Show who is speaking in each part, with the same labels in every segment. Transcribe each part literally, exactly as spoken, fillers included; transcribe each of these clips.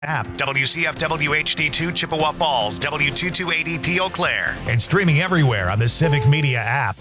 Speaker 1: App, W C F W H D two Chippewa Falls, W two two eighty P Eau Claire, and streaming everywhere on the Civic Media app.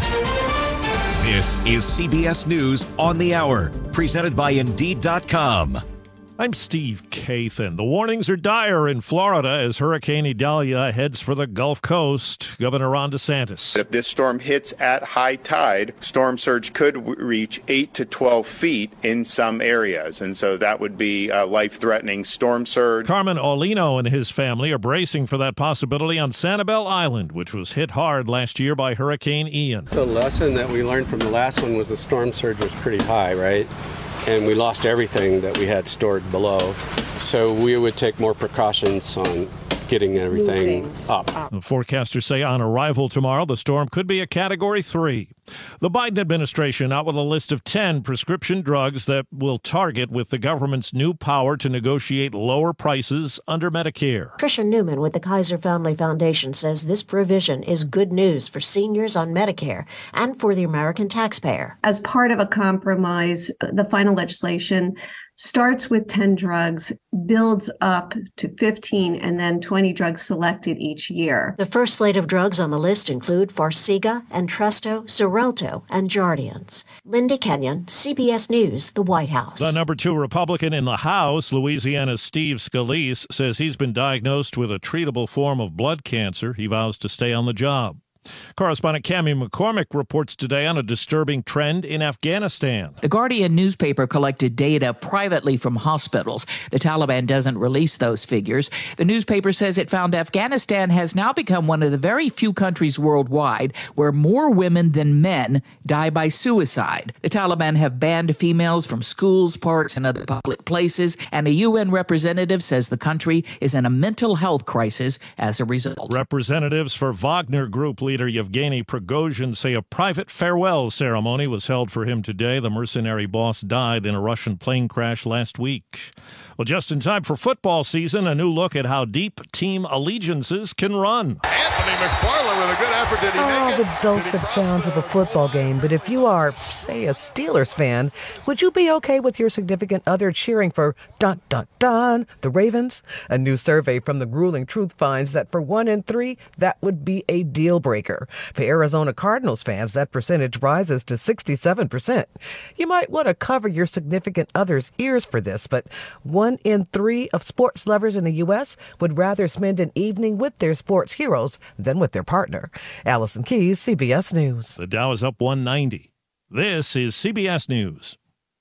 Speaker 2: This is C B S News on the Hour, presented by Indeed dot com.
Speaker 3: I'm Steve Kathan. The warnings are dire in Florida as Hurricane Idalia heads for the Gulf Coast. Governor Ron DeSantis.
Speaker 4: If this storm hits at high tide, storm surge could w- reach eight to twelve feet in some areas. And so that would be a life-threatening storm surge.
Speaker 3: Carmen Aulino and his family are bracing for that possibility on Sanibel Island, which was hit hard last year by Hurricane Ian.
Speaker 5: The lesson that we learned from the last one was the storm surge was pretty high, right? And we lost everything that we had stored below. So we would take more precautions on getting everything up.
Speaker 3: The forecasters say on arrival tomorrow, the storm could be a Category three. The Biden administration out with a list of ten prescription drugs that will target with the government's new power to negotiate lower prices under Medicare.
Speaker 6: Tricia Newman with the Kaiser Family Foundation says this provision is good news for seniors on Medicare and for the American taxpayer.
Speaker 7: As part of a compromise, the final legislation starts with ten drugs, builds up to fifteen, and then twenty drugs selected each year.
Speaker 6: The first slate of drugs on the list include Farxiga, Entresto, Xarelto, and Jardiance. Lindy Kenyon, C B S News, the White House.
Speaker 3: The number two Republican in the House, Louisiana's Steve Scalise, says he's been diagnosed with a treatable form of blood cancer. He vows to stay on the job. Correspondent Cammie McCormick reports today on a disturbing trend in Afghanistan.
Speaker 8: The Guardian newspaper collected data privately from hospitals. The Taliban doesn't release those figures. The newspaper says it found Afghanistan has now become one of the very few countries worldwide where more women than men die by suicide. The Taliban have banned females from schools, parks, and other public places, and a U N representative says the country is in a mental health crisis as a result.
Speaker 3: Representatives for Wagner Group leader Yevgeny Prigozhin say a private farewell ceremony was held for him today. The mercenary boss died in a Russian plane crash last week. Well, just in time for football season, a new look at how deep team allegiances can run.
Speaker 9: Anthony McFarland with a good effort. Did he
Speaker 10: oh,
Speaker 9: make it?
Speaker 10: The dulcet sounds of a football game. But if you are, say, a Steelers fan, would you be okay with your significant other cheering for dun, dun, dun, the Ravens? A new survey from the Grueling Truth finds that for one in three, that would be a deal breaker. For Arizona Cardinals fans, that percentage rises to sixty-seven percent. You might want to cover your significant other's ears for this, but one in three of sports lovers in the U S would rather spend an evening with their sports heroes than with their partner. Allison Keyes, C B S News.
Speaker 3: The Dow is up one ninety. This is C B S News.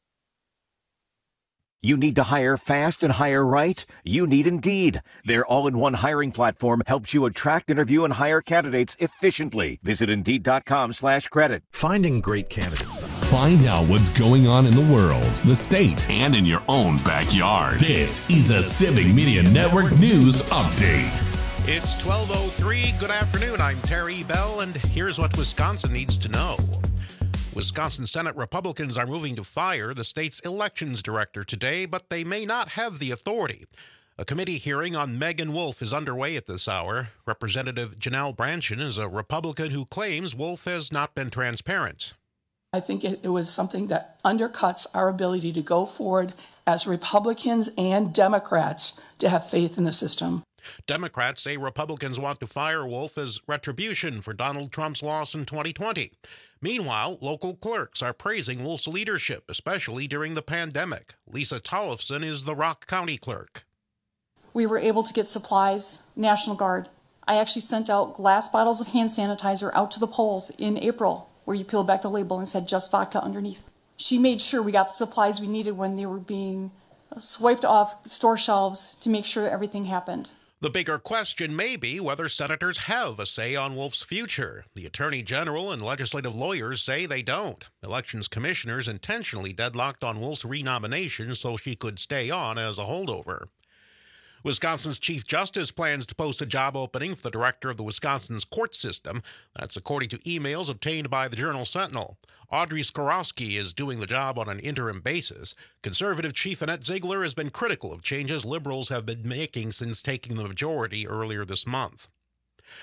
Speaker 2: You need to hire fast and hire right? You need Indeed. Their all-in-one hiring platform helps you attract, interview, and hire candidates efficiently. Visit Indeed dot com slash credit.
Speaker 11: Finding great candidates.
Speaker 12: Find out what's going on in the world, the state, and in your own backyard. This is a Civic Media Network News Update.
Speaker 13: It's twelve oh three. Good afternoon. I'm Terry Bell, and here's what Wisconsin needs to know. Wisconsin Senate Republicans are moving to fire the state's elections director today, but they may not have the authority. A committee hearing on Megan Wolf is underway at this hour. Representative Janelle Brandtjen is a Republican who claims Wolf has not been transparent.
Speaker 14: I think it, it was something that undercuts our ability to go forward as Republicans and Democrats to have faith in the system.
Speaker 13: Democrats say Republicans want to fire Wolf as retribution for Donald Trump's loss in twenty twenty. Meanwhile, local clerks are praising Wolf's leadership, especially during the pandemic. Lisa Tollefson is the Rock County clerk.
Speaker 15: We were able to get supplies, National Guard. I actually sent out glass bottles of hand sanitizer out to the polls in April, where you peeled back the label and said just vodka underneath. She made sure we got the supplies we needed when they were being swiped off store shelves to make sure everything happened.
Speaker 13: The bigger question may be whether senators have a say on Wolf's future. The Attorney General and legislative lawyers say they don't. Elections commissioners intentionally deadlocked on Wolf's renomination so she could stay on as a holdover. Wisconsin's Chief Justice plans to post a job opening for the director of the Wisconsin's court system. That's according to emails obtained by the Journal-Sentinel. Audrey Skorowski is doing the job on an interim basis. Conservative Chief Annette Ziegler has been critical of changes liberals have been making since taking the majority earlier this month.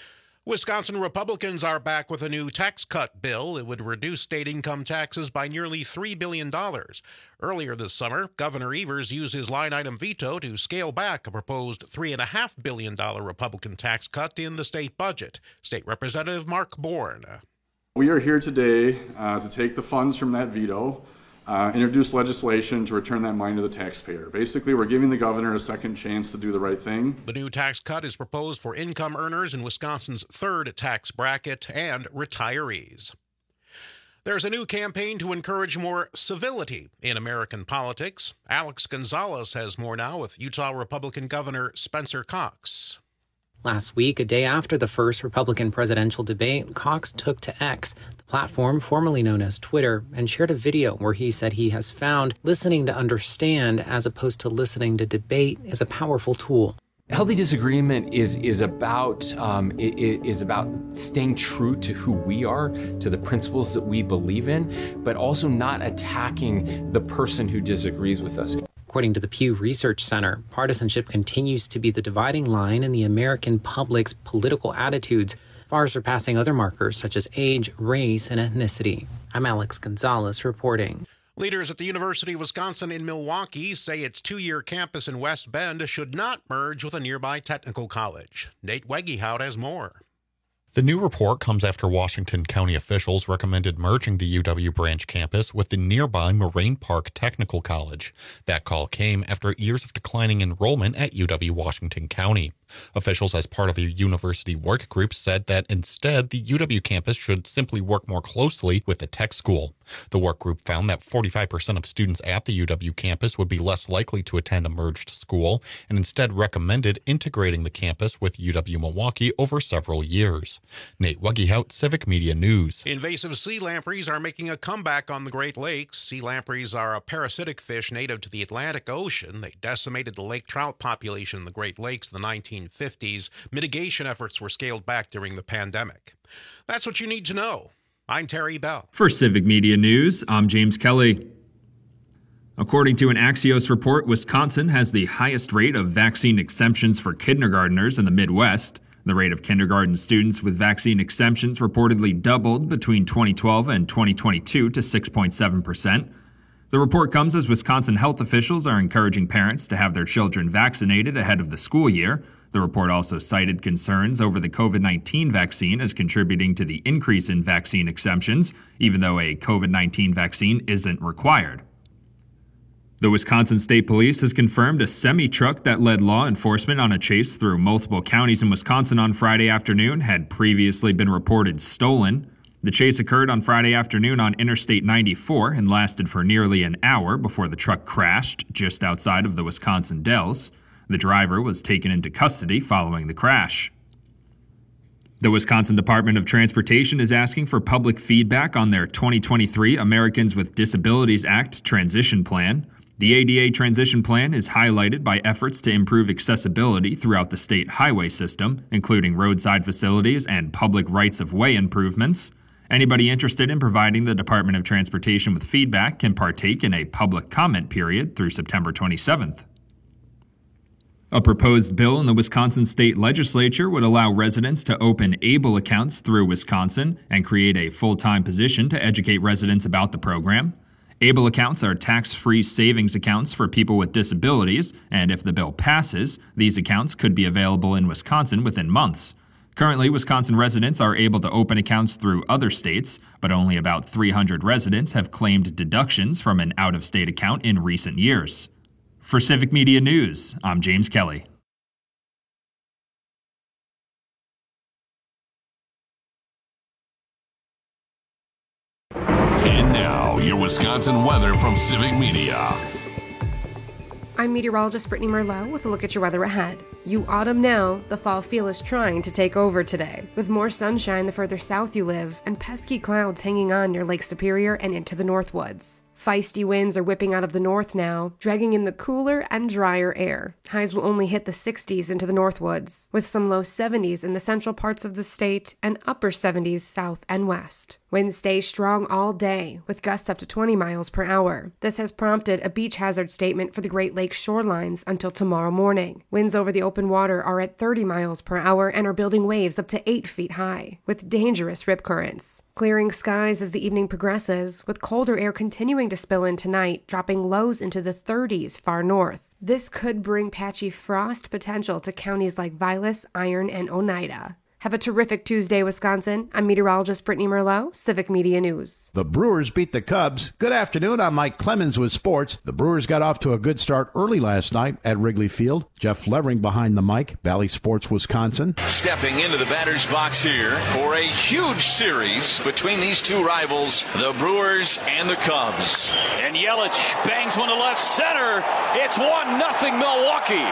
Speaker 13: Wisconsin Republicans are back with a new tax cut bill. It would reduce state income taxes by nearly three billion dollars. Earlier this summer, Governor Evers used his line-item veto to scale back a proposed three point five billion dollars Republican tax cut in the state budget. State Representative Mark Bourne.
Speaker 11: We are here today uh, to take the funds from that veto, uh, introduce legislation to return that money to the taxpayer. Basically, we're giving the governor a second chance to do the right thing.
Speaker 13: The new tax cut is proposed for income earners in Wisconsin's third tax bracket and retirees. There's a new campaign to encourage more civility in American politics. Alex Gonzalez has more now with Utah Republican Governor Spencer Cox.
Speaker 16: Last week, a day after the first Republican presidential debate, Cox took to X, the platform formerly known as Twitter, and shared a video where he said he has found listening to understand as opposed to listening to debate is a powerful tool.
Speaker 17: Healthy disagreement is is about um, is about staying true to who we are, to the principles that we believe in, but also not attacking the person who disagrees with us.
Speaker 16: According to the Pew Research Center, partisanship continues to be the dividing line in the American public's political attitudes, far surpassing other markers such as age, race, and ethnicity. I'm Alex Gonzalez reporting.
Speaker 13: Leaders at the University of Wisconsin in Milwaukee say its two-year campus in West Bend should not merge with a nearby technical college. Nate Wegehout has more.
Speaker 18: The new report comes after Washington County officials recommended merging the U W branch campus with the nearby Moraine Park Technical College. That call came after years of declining enrollment at U W-Washington County. Officials, as part of a university work group, said that instead the U W campus should simply work more closely with the tech school. The work group found that forty-five percent of students at the U W campus would be less likely to attend a merged school, and instead recommended integrating the campus with U W-Milwaukee over several years. Nate Wegehout, Civic Media News.
Speaker 13: Invasive sea lampreys are making a comeback on the Great Lakes. Sea lampreys are a parasitic fish native to the Atlantic Ocean. They decimated the lake trout population in the Great Lakes in the nineteen fifties. Mitigation efforts were scaled back during the pandemic. That's what you need to know. I'm Terry Bell.
Speaker 19: For Civic Media News, I'm James Kelly. According to an Axios report, Wisconsin has the highest rate of vaccine exemptions for kindergartners in the Midwest. The rate of kindergarten students with vaccine exemptions reportedly doubled between twenty twelve and twenty twenty-two to six point seven percent. The report comes as Wisconsin health officials are encouraging parents to have their children vaccinated ahead of the school year. The report also cited concerns over the covid nineteen vaccine as contributing to the increase in vaccine exemptions, even though a covid nineteen vaccine isn't required. The Wisconsin State Police has confirmed a semi-truck that led law enforcement on a chase through multiple counties in Wisconsin on Friday afternoon had previously been reported stolen. The chase occurred on Friday afternoon on Interstate ninety-four and lasted for nearly an hour before the truck crashed just outside of the Wisconsin Dells. The driver was taken into custody following the crash. The Wisconsin Department of Transportation is asking for public feedback on their twenty twenty-three Americans with Disabilities Act transition plan. The A D A transition plan is highlighted by efforts to improve accessibility throughout the state highway system, including roadside facilities and public rights-of-way improvements. Anybody interested in providing the Department of Transportation with feedback can partake in a public comment period through September twenty-seventh. A proposed bill in the Wisconsin State Legislature would allow residents to open ABLE accounts through Wisconsin and create a full-time position to educate residents about the program. ABLE accounts are tax-free savings accounts for people with disabilities, and if the bill passes, these accounts could be available in Wisconsin within months. Currently, Wisconsin residents are able to open accounts through other states, but only about three hundred residents have claimed deductions from an out-of-state account in recent years. For Civic Media News, I'm James Kelly.
Speaker 12: And now, your Wisconsin weather from Civic Media.
Speaker 20: I'm meteorologist Brittany Merlot with a look at your weather ahead. You autumn now, the fall feel is trying to take over today. With more sunshine the further south you live, and pesky clouds hanging on near Lake Superior and into the Northwoods. Feisty winds are whipping out of the north now, dragging in the cooler and drier air. Highs will only hit the sixties into the Northwoods, with some low seventies in the central parts of the state and upper seventies south and west. Winds stay strong all day, with gusts up to twenty miles per hour. This has prompted a beach hazard statement for the Great Lakes shorelines until tomorrow morning. Winds over the open water are at thirty miles per hour and are building waves up to eight feet high, with dangerous rip currents. Clearing skies as the evening progresses, with colder air continuing to spill in tonight, dropping lows into the thirties far north. This could bring patchy frost potential to counties like Vilas, Iron, and Oneida. Have a terrific Tuesday, Wisconsin. I'm meteorologist Brittany Merlot, Civic Media News.
Speaker 21: The Brewers beat the Cubs. Good afternoon. I'm Mike Clemens with sports. The Brewers got off to a good start early last night at Wrigley Field. Jeff Levering behind the mic, Valley Sports, Wisconsin.
Speaker 22: Stepping into the batter's box here for a huge series between these two rivals, the Brewers and the Cubs.
Speaker 23: And Yelich bangs one to left center. It's one nothing Milwaukee.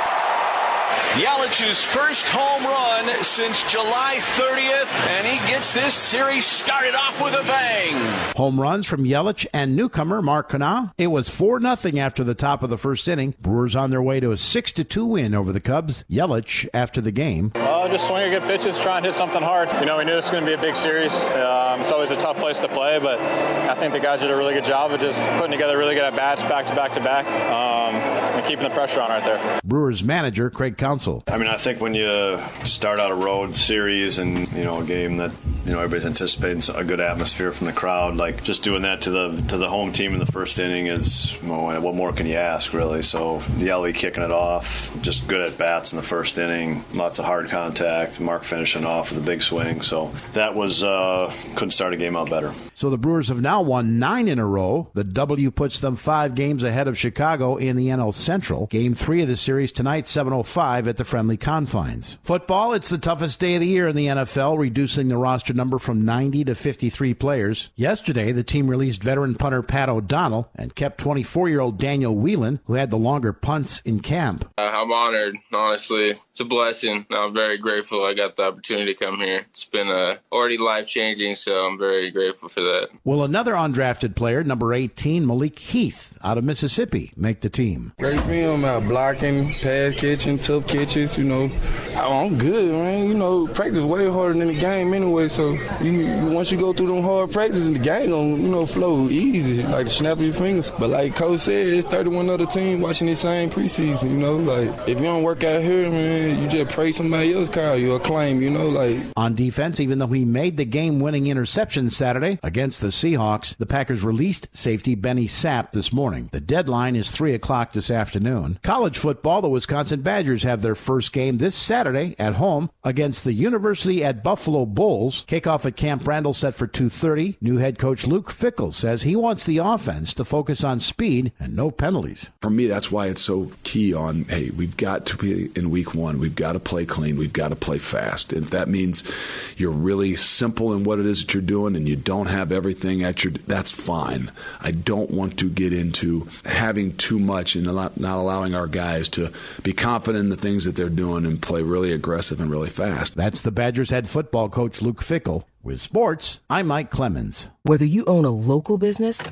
Speaker 22: Yelich's first home run since July thirtieth, and he gets this series started off with a bang.
Speaker 21: Home runs from Yelich and newcomer Mark Canha. It was four nothing after the top of the first inning. Brewers on their way to a six to two win over the Cubs. Yelich after the game.
Speaker 24: Well, just swing a good pitches, try and hit something hard. You know, we knew this was going to be a big series. Um, it's always a tough place to play, but I think the guys did a really good job of just putting together really good at-bats back to back to back um, and keeping the pressure on right there.
Speaker 21: Brewers manager Craig Counsell.
Speaker 25: I mean, I think when you start out a road series and, you know, a game that, you know, everybody's anticipating a good atmosphere from the crowd, like just doing that to the to the home team in the first inning is, well, what more can you ask, really? So Yelly kicking it off, just good at bats in the first inning, lots of hard contact, Mark finishing off with a big swing. So that was, uh, couldn't start a game out better.
Speaker 21: So the Brewers have now won nine in a row. The W puts them five games ahead of Chicago in the N L Central. Game three of the series tonight, seven oh five at the Friendly Confines. Football, it's the toughest day of the year in the N F L, reducing the roster number from ninety to fifty-three players. Yesterday, the team released veteran punter Pat O'Donnell and kept twenty-four-year-old Daniel Whelan, who had the longer punts in camp.
Speaker 26: Uh, I'm honored, honestly. It's a blessing. I'm very grateful I got the opportunity to come here. It's been uh, already life-changing, so I'm very grateful for that.
Speaker 21: Will another undrafted player, number eighteen, Malik Heath, out of Mississippi, make the team?
Speaker 27: Great film out blocking, pass catching, tough catches, you know. I'm good, man. You know, practice way harder than the game anyway, so you, once you go through them hard practices, the game gonna, you know, flow easy, like the snap of your fingers. But like Coach said, it's thirty-one other teams watching this same preseason, you know. Like, if you don't work out here, man, you just pray somebody else call you or claim, you know, like.
Speaker 21: On defense, even though he made the game-winning interception Saturday against the Seahawks, the Packers released safety Benny Sapp this morning. The deadline is three o'clock this afternoon. College football, the Wisconsin Badgers have their first game this Saturday at home against the University at Buffalo Bulls. Kickoff at Camp Randall set for two thirty. New head coach Luke Fickell says he wants the offense to focus on speed and no penalties.
Speaker 28: For me, that's why it's so key on, hey, we've got to be in week one. We've got to play clean. We've got to play fast. And if that means you're really simple in what it is that you're doing and you don't have everything at your, that's fine. I don't want to get into having too much and not allowing our guys to be confident in the things that they're doing and play really aggressive and really fast.
Speaker 21: That's the Badgers head football coach Luke Fickell. With sports, I'm Mike Clemens.
Speaker 29: Whether you own a local business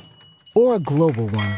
Speaker 29: or a global one,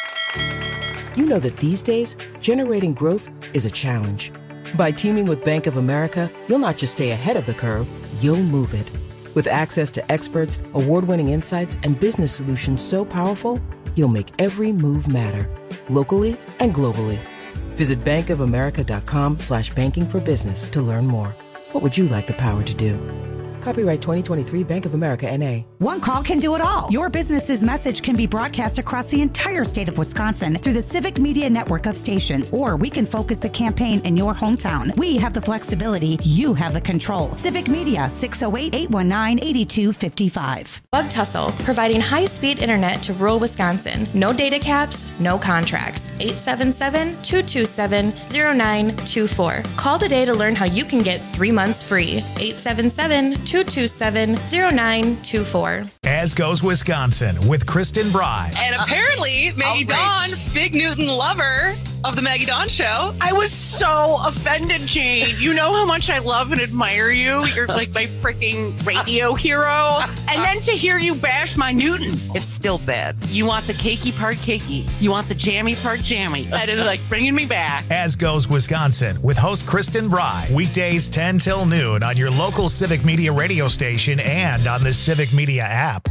Speaker 29: you know that these days, generating growth is a challenge. By teaming with Bank of America, you'll not just stay ahead of the curve, you'll move it. With access to experts, award-winning insights, and business solutions so powerful, you'll make every move matter, locally and globally. Visit bankofamerica.com slash banking for business to learn more. What would you like the power to do? Copyright twenty twenty-three Bank of America N A.
Speaker 30: One call can do it all. Your business's message can be broadcast across the entire state of Wisconsin through the Civic Media network of stations, or we can focus the campaign in your hometown. We have the flexibility. You have the control. Civic Media, six oh eight, eight one nine, eight two five five.
Speaker 31: Bug Tussle, providing high-speed internet to rural Wisconsin. No data caps, no contracts. eight seven seven, two two seven, zero nine two four. Call today to learn how you can get three months free. eight seven seven, two two seven, zero nine two four.
Speaker 1: As goes Wisconsin with Kristen Bry.
Speaker 32: And apparently, Maggie Dawn, Fig Newton lover,
Speaker 2: of the Maggie Dawn Show.
Speaker 3: I was so offended, Jade. You know how much I love and admire you. You're like my freaking radio hero. And then to hear you bash my Newton. It's still bad. You want the cakey part cakey. You want the jammy part jammy. That is like bringing me back.
Speaker 1: As goes Wisconsin with host Kristen Bry. Weekdays ten till noon on your local Civic Media radio station and on the Civic Media app.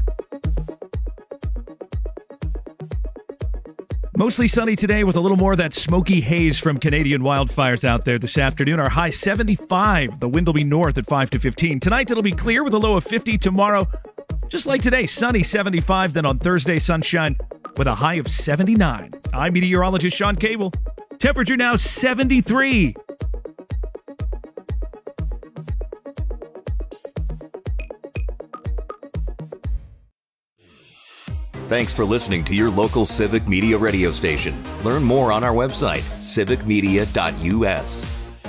Speaker 4: Mostly sunny today with a little more of that smoky haze from Canadian wildfires out there this afternoon. Our high seventy-five. The wind will be north at five to fifteen. Tonight it'll be clear with a low of fifty. Tomorrow, just like today, sunny seventy-five. Then on Thursday, sunshine with a high of seventy-nine. I'm meteorologist Sean Cable. Temperature now seventy-three.
Speaker 5: Thanks for listening to your local Civic Media radio station. Learn more on our website, civic media dot u s.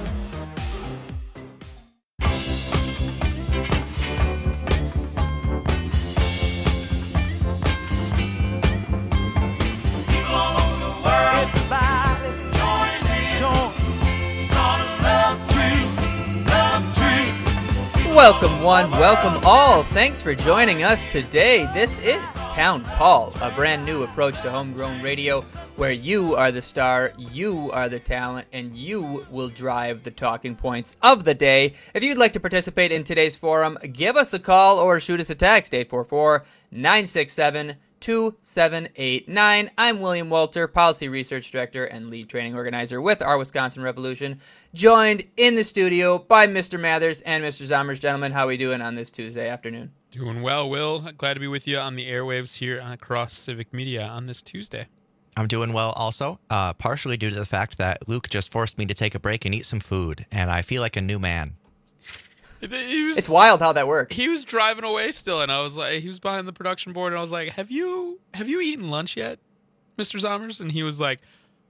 Speaker 6: Welcome one, welcome all. Thanks for joining us today. This is Town Hall, a brand new approach to homegrown radio where you are the star, you are the talent, and you will drive the talking points of the day. If you'd like to participate in today's forum, give us a call or shoot us a text, eight four four, nine six seven, two seven eight nine. I'm William Walter, Policy Research Director and Lead Training Organizer with Our Wisconsin Revolution, joined in the studio by Mister Mathers and Mister Zommers. Gentlemen, how are we doing on this Tuesday afternoon?
Speaker 7: Doing well, Will. Glad to be with you on the airwaves here across Civic Media on this Tuesday.
Speaker 8: I'm doing well also, uh, partially due to the fact that Luke just forced me to take a break and eat some food, and I feel like a new man.
Speaker 7: Was,
Speaker 6: it's wild how that works.
Speaker 7: He was driving away still, and I was like, he was behind the production board, and I was like, have you have you eaten lunch yet, Mister Zommers? And he was like,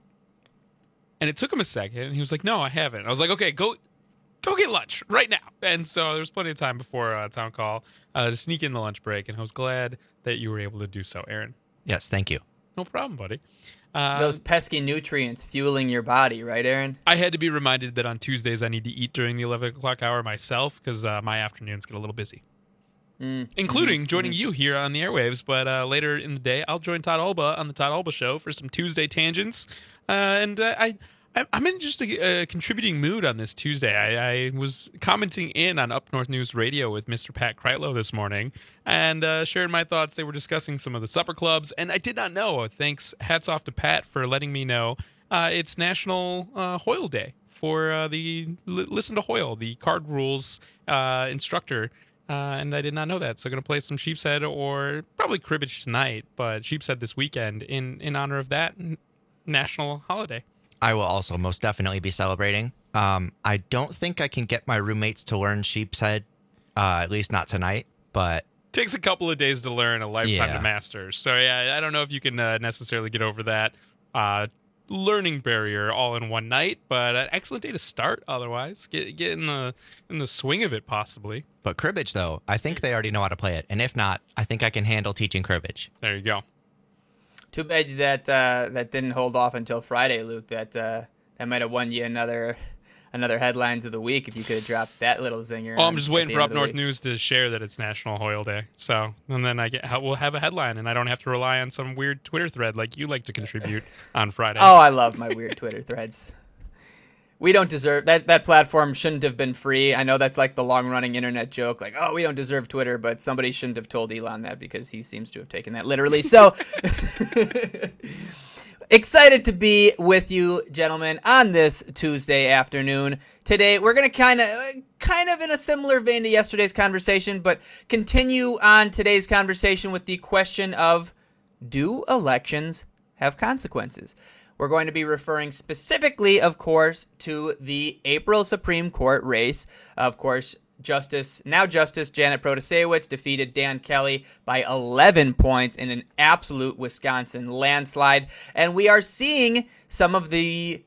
Speaker 7: and it took him a second, and he was like, no, I haven't. I was like, okay, go go get lunch right now. And so there was plenty of time before uh, town call uh, to sneak in the lunch break, and I was glad that you were able to do so, Aaron.
Speaker 8: Yes, thank you.
Speaker 7: No problem, buddy. Um,
Speaker 6: Those pesky nutrients fueling your body, right, Aaron?
Speaker 7: I had to be reminded that on Tuesdays I need to eat during the eleven o'clock hour myself because uh, my afternoons get a little busy.
Speaker 6: Mm.
Speaker 7: Including
Speaker 6: mm-hmm.
Speaker 7: joining you here on the airwaves. But uh, later in the day, I'll join Todd Alba on the Todd Alba Show for some Tuesday tangents. Uh, and uh, I, I'm in just a, a contributing mood on this Tuesday. I, I was commenting in on Up North News Radio with Mister Pat Kreitlow this morning and uh, sharing my thoughts. They were discussing some of the supper clubs, and I did not know. Thanks, hats off to Pat for letting me know. Uh, it's National uh, Hoyle Day for uh, the L- Listen to Hoyle, the card rules uh, instructor. Uh, and I did not know that. So I'm going to play some Sheepshead or probably cribbage tonight, but Sheepshead this weekend in, in honor of that n- national holiday.
Speaker 8: I will also most definitely be celebrating. Um, I don't think I can get my roommates to learn Sheepshead, uh, at least not tonight, but...
Speaker 7: Takes a couple of days to learn, a lifetime
Speaker 8: yeah.
Speaker 7: to master. So yeah, I don't know if you can uh, necessarily get over that uh, learning barrier all in one night, but an excellent day to start otherwise. Get get in the in the swing of it, possibly.
Speaker 8: But cribbage, though, I think they already know how to play it. And if not, I think I can handle teaching cribbage.
Speaker 7: There you go.
Speaker 6: Too bad that uh, that didn't hold off until Friday, Luke. That uh, that might have won you another another headlines of the week if you could have dropped that little zinger.
Speaker 7: Oh, I'm just waiting for Up North News to share that it's National Hoyle Day. So, and then I get we'll have a headline, and I don't have to rely on some weird Twitter thread like you like to contribute on Fridays.
Speaker 6: Oh, I love my weird Twitter threads. We don't deserve that. That platform shouldn't have been free. I know that's like the long-running internet joke, like, oh, we don't deserve Twitter, but somebody shouldn't have told Elon that because he seems to have taken that literally. So, excited to be with you, gentlemen, on this Tuesday afternoon. Today, we're going to kind of, kind of in a similar vein to yesterday's conversation, but continue on today's conversation with the question of, do elections have consequences? We're going to be referring specifically, of course, to the April Supreme Court race. Of course, Justice, now Justice Janet Protasewicz defeated Dan Kelly by eleven points in an absolute Wisconsin landslide. And we are seeing some of the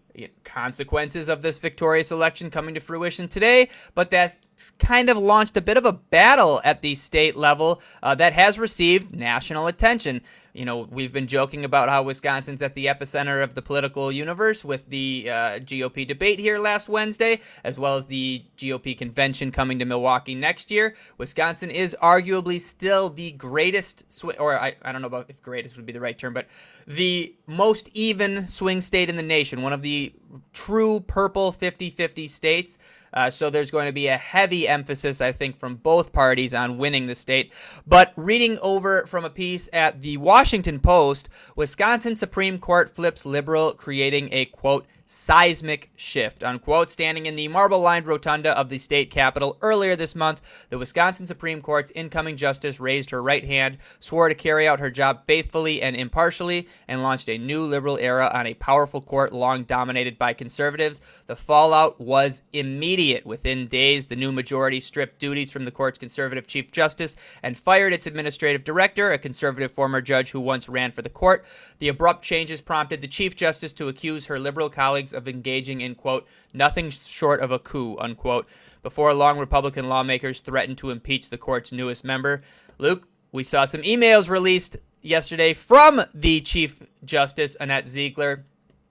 Speaker 6: consequences of this victorious election coming to fruition today, but that's kind of launched a bit of a battle at the state level uh, that has received national attention. You know, we've been joking about how Wisconsin's at the epicenter of the political universe with the uh, G O P debate here last Wednesday, as well as the G O P convention coming to Milwaukee next year. Wisconsin is arguably still the greatest, sw- or I, I don't know about if greatest would be the right term, but the most even swing state in the nation, one of the true purple fifty-fifty states. Uh, so there's going to be a heavy emphasis, I think, from both parties on winning the state. But reading over from a piece at the Washington Post, Wisconsin Supreme Court flips liberal, creating a, quote, seismic shift, unquote. Standing in the marble-lined rotunda of the state capitol earlier this month, the Wisconsin Supreme Court's incoming justice raised her right hand, swore to carry out her job faithfully and impartially, and launched a new liberal era on a powerful court long dominated by conservatives. The fallout was immediate. Within days, the new majority stripped duties from the court's conservative chief justice and fired its administrative director, a conservative former judge who once ran for the court. The abrupt changes prompted the chief justice to accuse her liberal colleagues of engaging in, quote, nothing short of a coup, unquote. Before long, Republican lawmakers threatened to impeach the court's newest member. Luke, we saw some emails released yesterday from the Chief Justice, Annette Ziegler,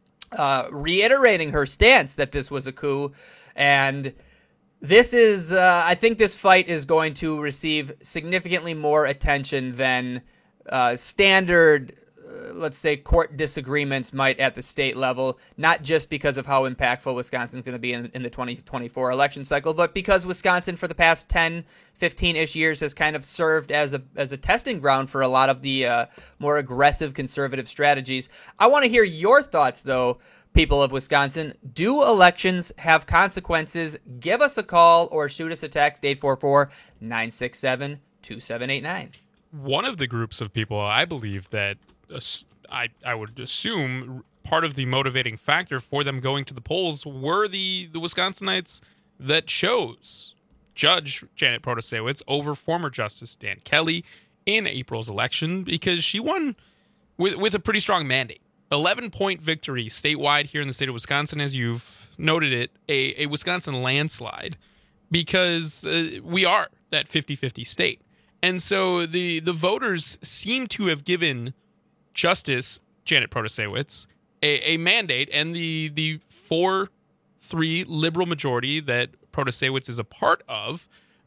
Speaker 6: uh, reiterating her stance that this was a coup. And this is, uh, I think this fight is going to receive significantly more attention than uh, standard, uh, let's say, court disagreements might at the state level, not just because of how impactful Wisconsin's going to be in, in the twenty twenty-four election cycle, but because Wisconsin for the past ten, fifteen-ish years has kind of served as a as a testing ground for a lot of the uh, more aggressive conservative strategies. I want to hear your thoughts, though, people of Wisconsin. Do elections have consequences? Give us a call or shoot us a text, eight four four, nine six seven, two seven eight nine.
Speaker 7: One of the groups of people I believe that uh, I, I would assume part of the motivating factor for them going to the polls were the, the Wisconsinites that chose Judge Janet Protasiewicz over former Justice Dan Kelly in April's election, because she won with, with a pretty strong mandate. eleven-point victory statewide here in the state of Wisconsin, as you've noted it, a, a Wisconsin landslide, because uh, we are that fifty-fifty state. And so the, the voters seem to have given Justice Janet Protasiewicz a, a mandate, and the the four three liberal majority that Protasiewicz is a part of,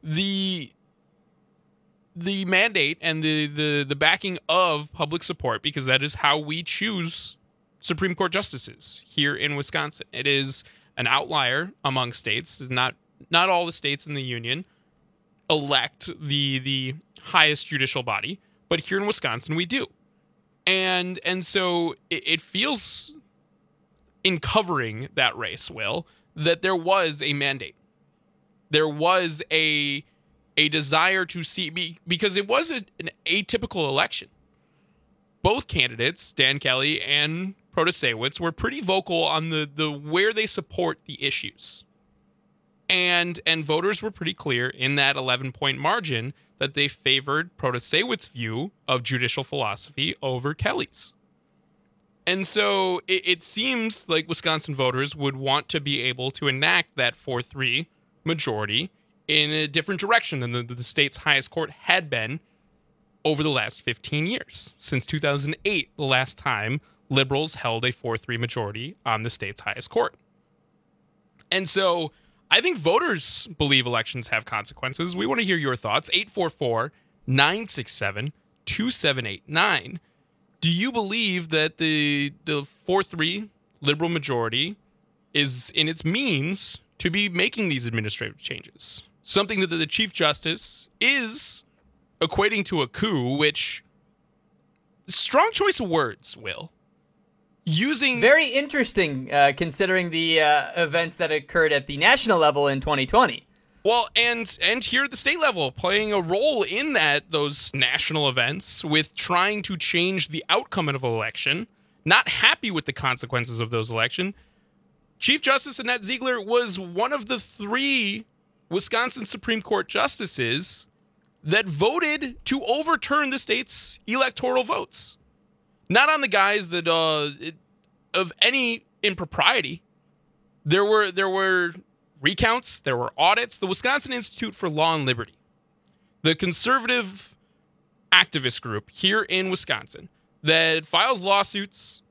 Speaker 7: the the mandate and the, the, the backing of public support, because that is how we choose Supreme Court justices here in Wisconsin. It is an outlier among states. Not not all the states in the union elect the the highest judicial body, but here in Wisconsin we do. And and so it, it feels, in covering that race, Will, that there was a mandate. There was a a desire to see, because it was a, an atypical election. Both candidates, Dan Kelly and Protasiewicz, were pretty vocal on the, the where they support the issues. And and voters were pretty clear in that eleven-point margin that they favored Protasiewicz's view of judicial philosophy over Kelly's. And so it, it seems like Wisconsin voters would want to be able to enact that four three majority in a different direction than the, the state's highest court had been over the last fifteen years. Since two thousand eight, the last time liberals held a four three majority on the state's highest court. And so I think voters believe elections have consequences. We want to hear your thoughts. eight four four, nine six seven, two seven eight nine. Do you believe that the the four three liberal majority is in its means to be making these administrative changes? Something that the Chief Justice is equating to a coup, which, strong choice of words, Will. Using
Speaker 6: very interesting, uh, considering the uh, events that occurred at the national level in twenty twenty.
Speaker 7: Well, and and here at the state level, playing a role in that those national events with trying to change the outcome of an election, not happy with the consequences of those elections. Chief Justice Annette Ziegler was one of the three Wisconsin Supreme Court justices that voted to overturn the state's electoral votes. Not on the guise that uh, it, of any impropriety, There were there were recounts, there were audits. The Wisconsin Institute for Law and Liberty, the conservative activist group here in Wisconsin that files lawsuits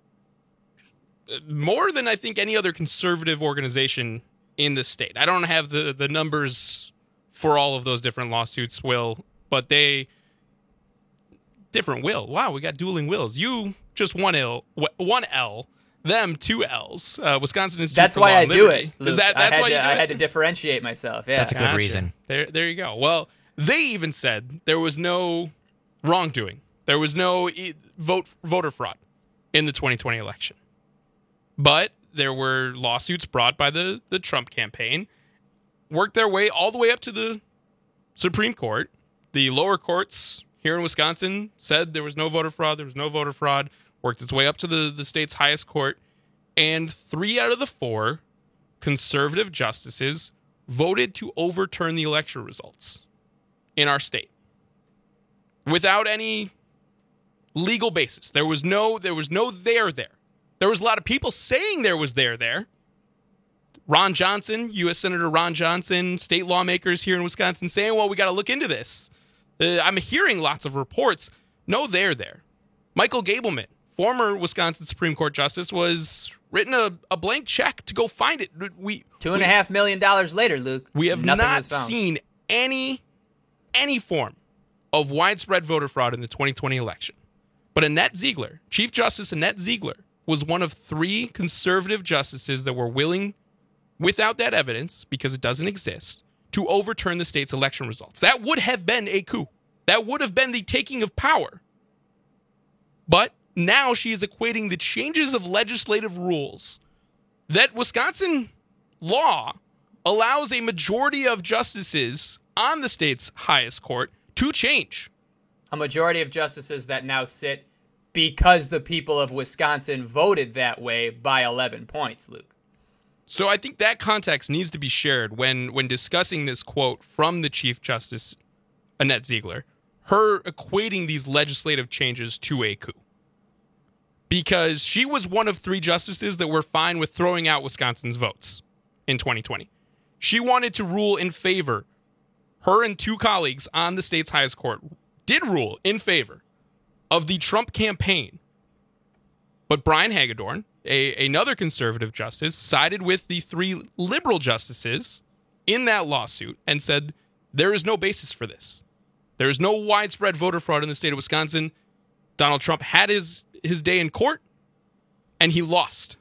Speaker 7: more than I think any other conservative organization in the state. I don't have the, the numbers for all of those different lawsuits, Will, but they different Will. Wow, we got dueling Wills. You just one L, one L, them two L's. Uh, Wisconsin Institute
Speaker 6: That's
Speaker 7: for
Speaker 6: why
Speaker 7: Law
Speaker 6: I
Speaker 7: and
Speaker 6: do
Speaker 7: Liberty.
Speaker 6: it. Luke.
Speaker 7: That, that's
Speaker 6: I
Speaker 7: why
Speaker 6: to,
Speaker 7: you do
Speaker 6: I
Speaker 7: it?
Speaker 6: had to differentiate myself. Yeah,
Speaker 8: That's a good
Speaker 7: Gotcha.
Speaker 8: reason.
Speaker 7: There, there you go. Well, they even said there was no wrongdoing. There was no e- vote voter fraud in the twenty twenty election. But there were lawsuits brought by the, the Trump campaign, worked their way all the way up to the Supreme Court. The lower courts here in Wisconsin said there was no voter fraud. There was no voter fraud. Worked its way up to the, the state's highest court. And three out of the four conservative justices voted to overturn the election results in our state without any legal basis. There was no, there was no there there. There was a lot of people saying there was there there. Ron Johnson, U S Senator Ron Johnson, state lawmakers here in Wisconsin saying, well, we got to look into this. Uh, I'm hearing lots of reports. No there there. Michael Gableman, former Wisconsin Supreme Court Justice, was written a, a blank check to go find it. We
Speaker 6: Two and
Speaker 7: we,
Speaker 6: a half million dollars later, Luke.
Speaker 7: We have
Speaker 6: nothing
Speaker 7: not
Speaker 6: was found.
Speaker 7: seen any any form of widespread voter fraud in the twenty twenty election. But Annette Ziegler, Chief Justice Annette Ziegler, was one of three conservative justices that were willing, without that evidence, because it doesn't exist, to overturn the state's election results. That would have been a coup. That would have been the taking of power. But now she is equating the changes of legislative rules that Wisconsin law allows a majority of justices on the state's highest court to change.
Speaker 6: A majority of justices that now sit because the people of Wisconsin voted that way by eleven points, Luke.
Speaker 7: So I think that context needs to be shared when, when discussing this quote from the Chief Justice, Annette Ziegler, her equating these legislative changes to a coup. Because she was one of three justices that were fine with throwing out Wisconsin's votes in twenty twenty. She wanted to rule in favor. Her and two colleagues on the state's highest court did rule in favor of the Trump campaign. But Brian Hagedorn, a, another conservative justice, sided with the three liberal justices in that lawsuit and said, there is no basis for this. There is no widespread voter fraud in the state of Wisconsin. Donald Trump had his, his day in court, and he lost.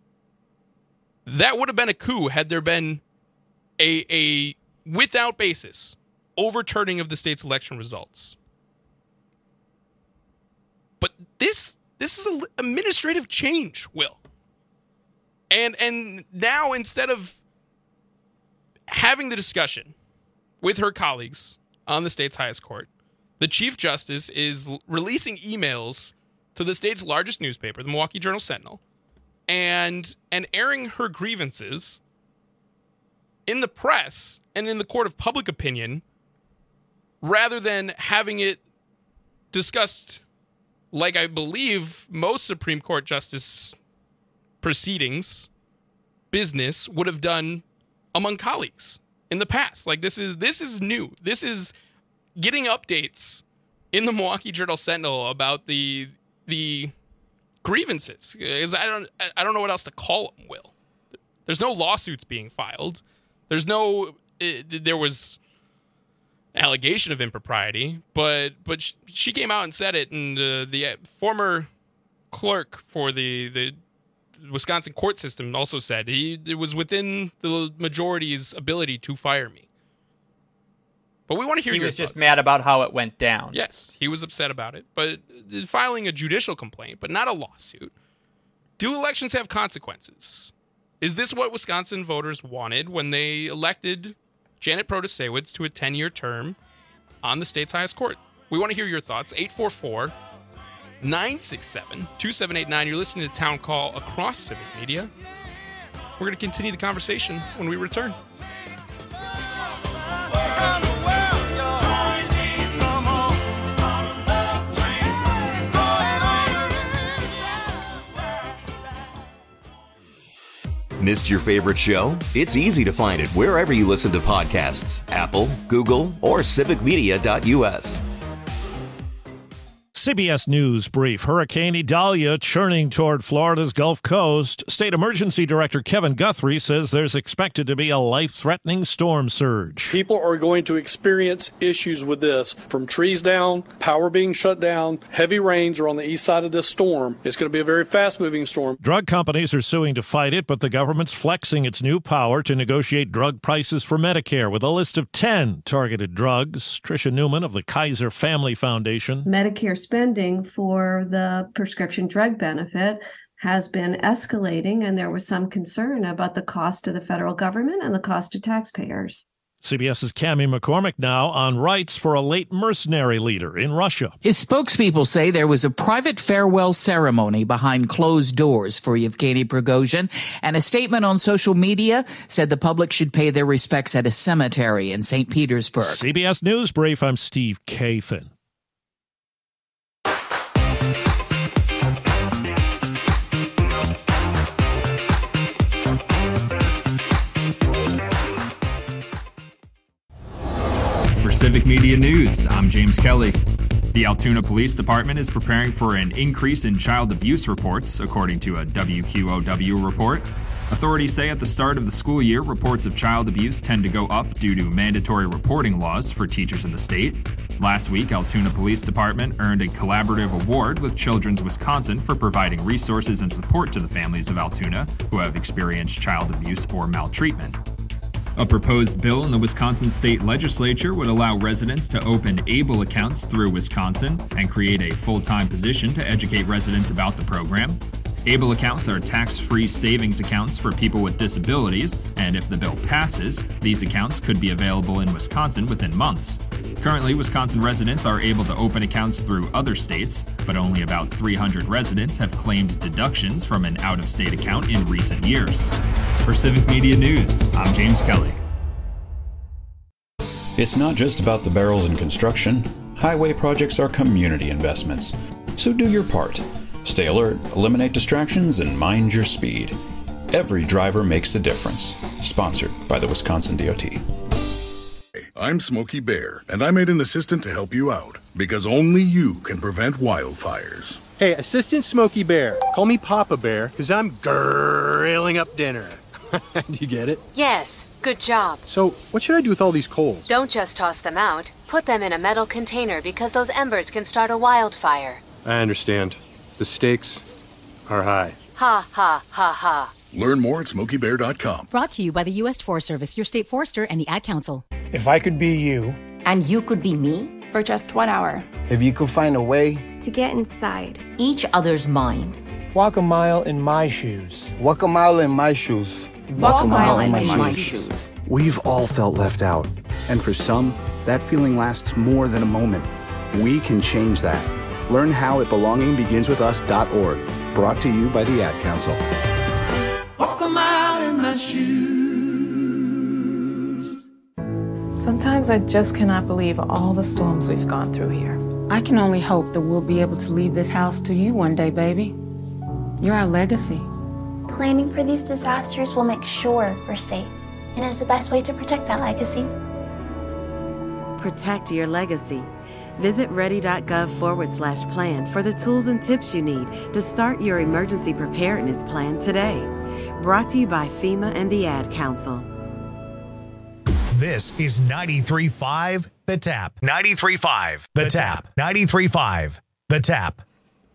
Speaker 7: That would have been a coup had there been a, a without basis overturning of the state's election results. But this this is an administrative change, Will. And and now instead of having the discussion with her colleagues on the state's highest court, the Chief Justice is l- releasing emails to the state's largest newspaper, the Milwaukee Journal-Sentinel, and and airing her grievances in the press and in the court of public opinion, rather than having it discussed like I believe most Supreme Court justice proceedings, business would have done among colleagues in the past. Like this is this is new. This is getting updates in the Milwaukee Journal-Sentinel about the the grievances. Because I don't I don't know what else to call them, Will. There's no lawsuits being filed. There's no it, there was allegation of impropriety, but but sh- she came out and said it, and uh, the uh, former clerk for the the Wisconsin court system also said he it was within the majority's ability to fire me. But we want to hear
Speaker 6: he
Speaker 7: your
Speaker 6: was
Speaker 7: thoughts.
Speaker 6: just mad about how it went down.
Speaker 7: Yes, he was upset about it, but uh, filing a judicial complaint, but not a lawsuit. Do elections have consequences? Is this what Wisconsin voters wanted when they elected Janet Protasiewicz to a ten-year term on the state's highest court? We want to hear your thoughts. eight four four, nine six seven, two seven eight nine. You're listening to Town Call across Civic Media. We're going to continue the conversation when we return.
Speaker 5: Missed your favorite show? It's easy to find it wherever you listen to podcasts. Apple, Google, or civic media dot U S.
Speaker 2: C B S News brief. Hurricane Idalia churning toward Florida's Gulf Coast. State Emergency Director Kevin Guthrie says there's expected to be a life-threatening storm surge.
Speaker 9: People are going to experience issues with this, from trees down, power being shut down, heavy rains are on the east side of this storm. It's going to be a very fast-moving storm.
Speaker 2: Drug companies are suing to fight it, but the government's flexing its new power to negotiate drug prices for Medicare with a list of ten targeted drugs. Tricia Newman of the Kaiser Family Foundation.
Speaker 10: Medicare spending for the prescription drug benefit has been escalating, and there was some concern about the cost to the federal government and the cost to taxpayers.
Speaker 2: CBS's Cammie McCormick now on rights for a late mercenary leader in Russia.
Speaker 11: His spokespeople say there was a private farewell ceremony behind closed doors for Yevgeny Prigozhin, and a statement on social media said the public should pay their respects at a cemetery in Saint Petersburg.
Speaker 2: C B S News Brief, I'm Steve Kathan.
Speaker 13: For Civic Media News, I'm James Kelly. The Altoona Police Department is preparing for an increase in child abuse reports, according to a W Q O W report. Authorities say at the start of the school year, reports of child abuse tend to go up due to mandatory reporting laws for teachers in the state. Last week, Altoona Police Department earned a collaborative award with Children's Wisconsin for providing resources and support to the families of Altoona who have experienced child abuse or maltreatment. A proposed bill in the Wisconsin state legislature would allow residents to open ABLE accounts through Wisconsin and create a full-time position to educate residents about the program. ABLE accounts are tax-free savings accounts for people with disabilities, and if the bill passes, these accounts could be available in Wisconsin within months. Currently, Wisconsin residents are able to open accounts through other states, but only about three hundred residents have claimed deductions from an out-of-state account in recent years. For Civic Media News, I'm James Kelly.
Speaker 14: It's not just about the barrels in construction. Highway projects are community investments. So do your part. Stay alert, eliminate distractions, and mind your speed. Every driver makes a difference. Sponsored by the Wisconsin D O T.
Speaker 15: I'm Smokey Bear, and I made an assistant to help you out, because only you can prevent wildfires.
Speaker 16: Hey, Assistant Smokey Bear. Call me Papa Bear, because I'm grilling up dinner. Do you get it?
Speaker 17: Yes, good job.
Speaker 16: So, what should I do with all these coals?
Speaker 17: Don't just toss them out. Put them in a metal container, because those embers can start a wildfire.
Speaker 16: I understand. The stakes are high.
Speaker 17: Ha, ha, ha, ha.
Speaker 15: Learn more at smokey bear dot com.
Speaker 18: Brought to you by the U S Forest Service, your state forester, and the Ad Council.
Speaker 19: If I could be you.
Speaker 32: And you could be me? For just one hour.
Speaker 19: If you could find a way.
Speaker 32: To get inside each other's mind.
Speaker 19: Walk a mile in my shoes. Walk a mile in my shoes.
Speaker 32: Walk, Walk a mile, mile in, in my, my shoes. shoes.
Speaker 33: We've all felt left out. And for some, that feeling lasts more than a moment. We can change that. Learn how at belonging begins with us dot org. Brought to you by the Ad Council.
Speaker 34: Walk a mile in my shoes.
Speaker 35: Sometimes I just cannot believe all the storms we've gone through here.
Speaker 36: I can only hope that we'll be able to leave this house to you one day, baby. You're our legacy.
Speaker 37: Planning for these disasters will make sure we're safe, and is the best way to protect that legacy.
Speaker 38: Protect your legacy. Visit ready.gov forward slash plan for the tools and tips you need to start your emergency preparedness plan today. Brought to you by FEMA and the Ad Council.
Speaker 1: This is ninety-three point five The Tap. ninety-three point five The Tap. ninety-three point five The Tap.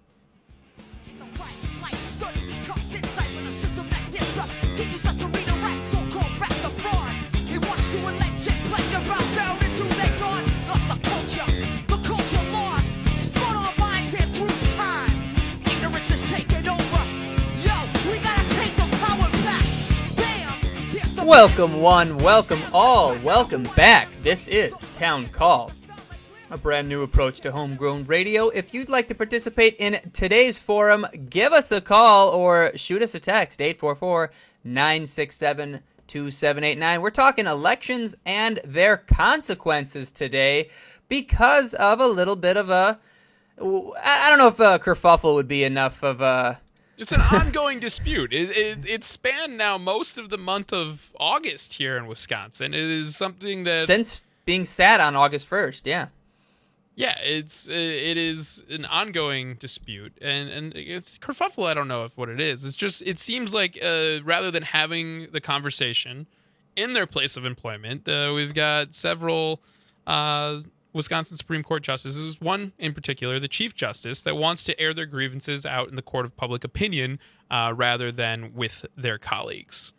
Speaker 6: Welcome one, welcome all, welcome back. This is Town Call, a brand new approach to homegrown radio. If you'd like to participate in today's forum, give us a call or shoot us a text, eight four four, nine six seven, two seven eight nine. We're talking elections and their consequences today because of a little bit of a, I don't know if a kerfuffle would be enough of a
Speaker 3: It's an ongoing dispute. It, it, it's spanned now most of the month of August here in Wisconsin. It is something that...
Speaker 6: Since being sat on August first, yeah.
Speaker 3: Yeah, it's it is an ongoing dispute, and and it's kerfuffle. I don't know if what it is. It's just it seems like uh, rather than having the conversation in their place of employment, uh, we've got several uh, Wisconsin Supreme Court justices. One in particular, the Chief Justice, that wants to air their grievances out in the court of public opinion uh, rather than with their colleagues.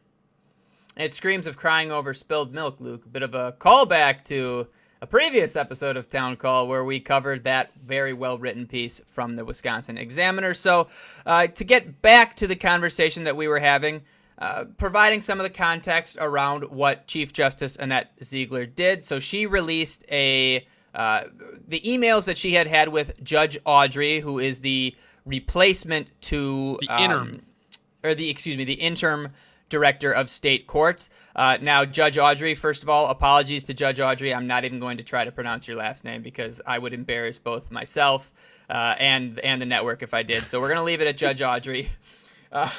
Speaker 6: It screams of crying over spilled milk, Luke. A bit of a callback to a previous episode of Town Call where we covered that very well-written piece from the Wisconsin Examiner. So uh, to get back to the conversation that we were having, uh, providing some of the context around what Chief Justice Annette Ziegler did. So she released a uh, the emails that she had had with Judge Audrey, who is the replacement to...
Speaker 3: The um, interim.
Speaker 6: Or the, excuse me, the interim Director of State Courts. Uh, now, Judge Audrey, first of all, apologies to Judge Audrey. I'm not even going to try to pronounce your last name because I would embarrass both myself uh, and and the network if I did. So we're going to leave it at Judge Audrey. Uh,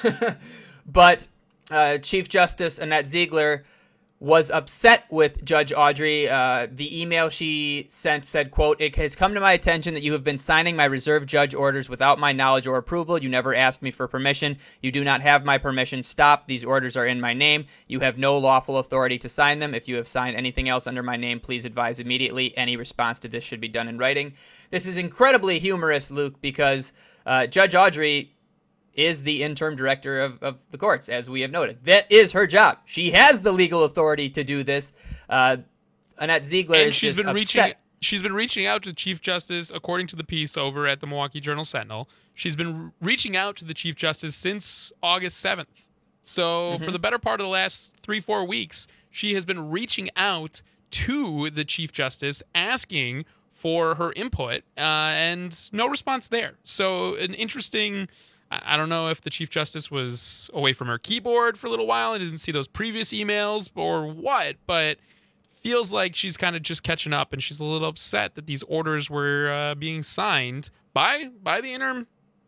Speaker 6: but uh, Chief Justice Annette Ziegler was upset with Judge Audrey. Uh, the email she sent said, quote, "It has come to my attention that you have been signing my reserved judge orders without my knowledge or approval. You never asked me for permission. You do not have my permission. Stop. These orders are in my name. You have no lawful authority to sign them. If you have signed anything else under my name, please advise immediately. Any response to this should be done in writing." This is incredibly humorous, Luke, because uh, Judge Audrey is the interim director of, of the courts, as we have noted. That is her job. She has the legal authority to do this. Uh, Annette Ziegler
Speaker 3: and
Speaker 6: is
Speaker 3: she's
Speaker 6: just
Speaker 3: been
Speaker 6: upset.
Speaker 3: reaching. She's been reaching out to Chief Justice, according to the piece over at the Milwaukee Journal-Sentinel. She's been reaching out to the Chief Justice since August seventh. So mm-hmm. for the better part of the last three, four weeks, she has been reaching out to the Chief Justice, asking for her input, uh, and no response there. So an interesting... I don't know if the Chief Justice was away from her keyboard for a little while and didn't see those previous emails or what, but feels like she's kind of just catching up, and she's a little upset that these orders were uh, being signed by by the interim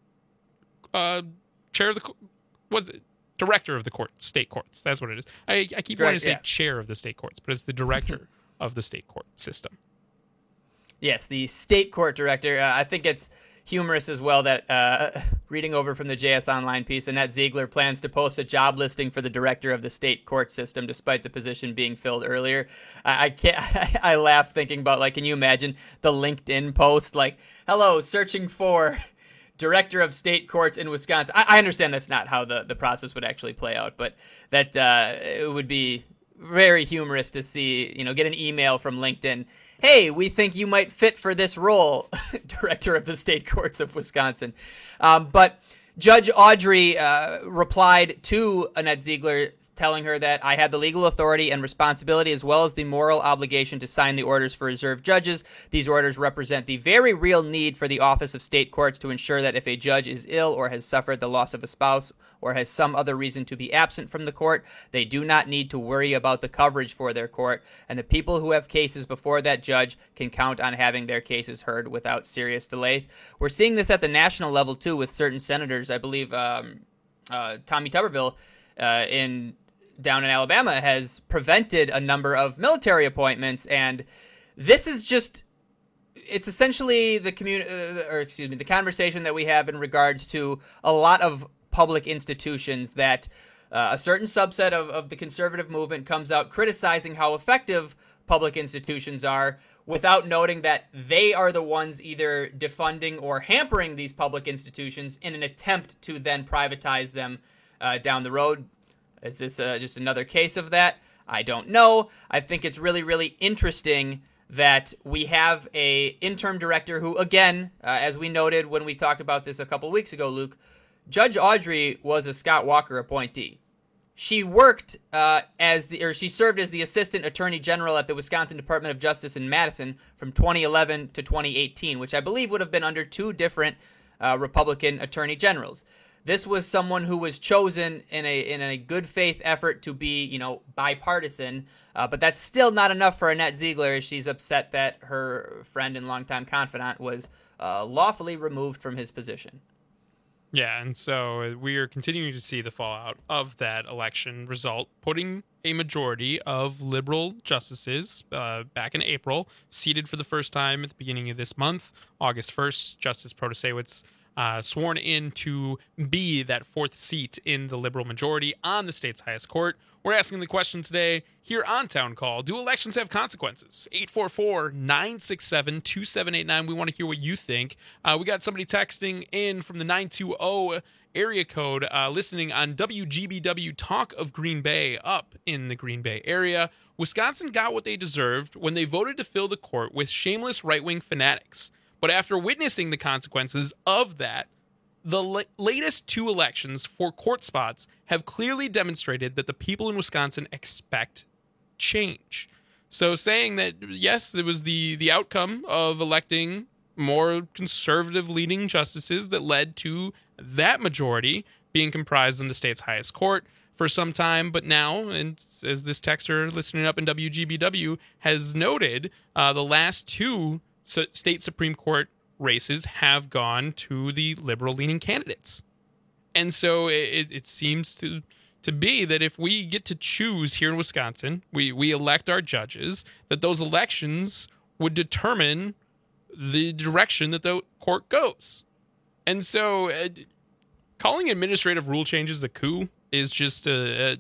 Speaker 3: uh, chair of the what director of the court, state courts. That's what it is. I, I keep wanting to say yeah. chair of the state courts, but it's the director of the state court system.
Speaker 6: Yes, the state court director. Uh, I think it's humorous as well that uh, reading over from the J S Online piece, Annette Ziegler plans to post a job listing for the director of the state court system, despite the position being filled earlier. I, I can't. I, I laugh thinking about, like, can you imagine the LinkedIn post, like, "Hello, searching for director of state courts in Wisconsin." I, I understand that's not how the, the process would actually play out, but that uh, it would be very humorous to see, you know, get an email from LinkedIn. "Hey, we think you might fit for this role, director of the state courts of Wisconsin." Um, but Judge Audrey uh, replied to Annette Ziegler, telling her that I had the legal authority and responsibility as well as the moral obligation to sign the orders for reserved judges. These orders represent the very real need for the Office of State Courts to ensure that if a judge is ill or has suffered the loss of a spouse or has some other reason to be absent from the court, they do not need to worry about the coverage for their court, and the people who have cases before that judge can count on having their cases heard without serious delays. We're seeing this at the national level, too, with certain senators. I believe um, uh, Tommy Tuberville uh, in down in Alabama has prevented a number of military appointments, and this is just, it's essentially the community, uh, or excuse me, the conversation that we have in regards to a lot of public institutions that uh, a certain subset of, of the conservative movement comes out criticizing how effective public institutions are without noting that they are the ones either defunding or hampering these public institutions in an attempt to then privatize them uh, down the road. Is this uh, just another case of that? I don't know. I think it's really, really interesting that we have a interim director who, again, uh, as we noted when we talked about this a couple weeks ago, Luke, Judge Audrey was a Scott Walker appointee. She worked uh, as the, or she served as the Assistant Attorney General at the Wisconsin Department of Justice in Madison from twenty eleven to twenty eighteen, which I believe would have been under two different uh, Republican Attorney Generals. This was someone who was chosen in a in a good faith effort to be, you know, bipartisan, uh, but that's still not enough for Annette Ziegler. She's upset that her friend and longtime confidant was uh, lawfully removed from his position.
Speaker 3: Yeah, and so we are continuing to see the fallout of that election result, putting a majority of liberal justices uh, back in April, seated for the first time at the beginning of this month, August first. Justice Protasiewicz uh, sworn in to be that fourth seat in the liberal majority on the state's highest court. We're asking the question today here on Town Call: do elections have consequences? eight four four, nine six seven, two seven eight nine. We want to hear what you think. Uh, we got somebody texting in from the nine two zero area code, uh, listening on W G B W Talk of Green Bay up in the Green Bay area. Wisconsin got what they deserved when they voted to fill the court with shameless right-wing fanatics. But after witnessing the consequences of that, the la- latest two elections for court spots have clearly demonstrated that the people in Wisconsin expect change. So saying that, yes, there was the, the outcome of electing more conservative-leaning justices that led to that majority being comprised in the state's highest court for some time. But now, and as this texter listening up in W G B W has noted, uh, the last two so state Supreme Court races have gone to the liberal-leaning candidates. And so it, it seems to to be that if we get to choose here in Wisconsin, we, we elect our judges, that those elections would determine the direction that the court goes. And so uh, calling administrative rule changes a coup is just a, a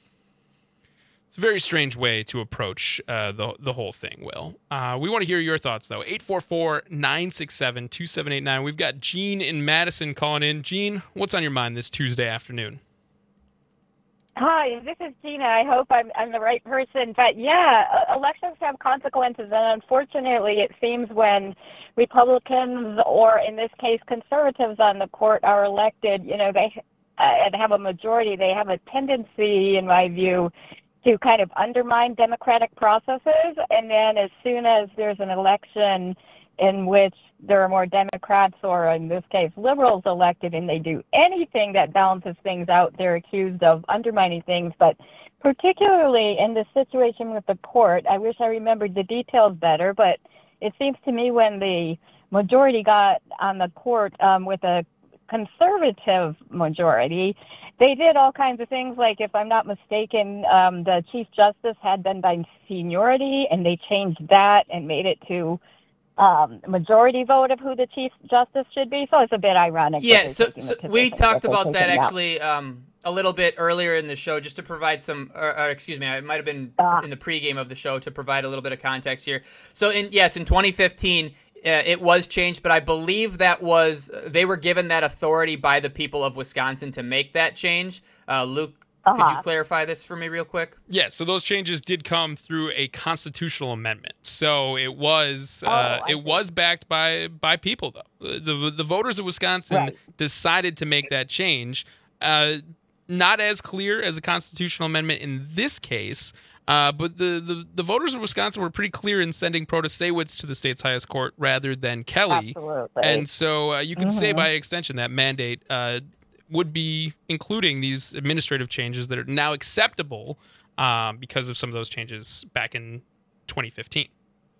Speaker 3: It's a very strange way to approach uh, the the whole thing, Will. Uh, we want to hear your thoughts, though. eight four four, nine six seven, two seven eight nine. We've got Gene in Madison calling in. Gene, what's on your mind this Tuesday afternoon?
Speaker 4: Hi, this is Gina. I hope I'm, I'm the right person. But, yeah, elections have consequences, and unfortunately it seems when Republicans, or in this case conservatives on the court, are elected, you know, they uh, and have a majority, they have a tendency, in my view, to kind of undermine democratic processes. And then as soon as there's an election in which there are more Democrats, or in this case liberals, elected, and they do anything that balances things out, they're accused of undermining things. But particularly in this situation with the court, I wish I remembered the details better, but it seems to me when the majority got on the court um, with a conservative majority, they did all kinds of things, like, if I'm not mistaken, um, the Chief Justice had been by seniority, and they changed that and made it to um, majority vote of who the Chief Justice should be. So it's a bit ironic.
Speaker 6: Yeah, so, so we talked about that actually um, a little bit earlier in the show, just to provide some, or, or excuse me, it might have been uh, in the pregame of the show to provide a little bit of context here. So, in yes, in twenty fifteen, Uh, it was changed, but I believe that was they were given that authority by the people of Wisconsin to make that change. Uh, Luke, uh-huh. could you clarify this for me real quick?
Speaker 3: Yeah, so those changes did come through a constitutional amendment. So it was
Speaker 4: oh,
Speaker 3: uh, it was backed by by people, though. The the voters of Wisconsin right. decided to make that change. Uh, not as clear as a constitutional amendment in this case. Uh, but the, the, the voters of Wisconsin were pretty clear in sending Protasiewicz to the state's highest court rather than Kelly.
Speaker 4: Absolutely.
Speaker 3: And so uh, you could
Speaker 4: mm-hmm.
Speaker 3: say by extension that mandate uh, would be including these administrative changes that are now acceptable um, because of some of those changes back in twenty fifteen.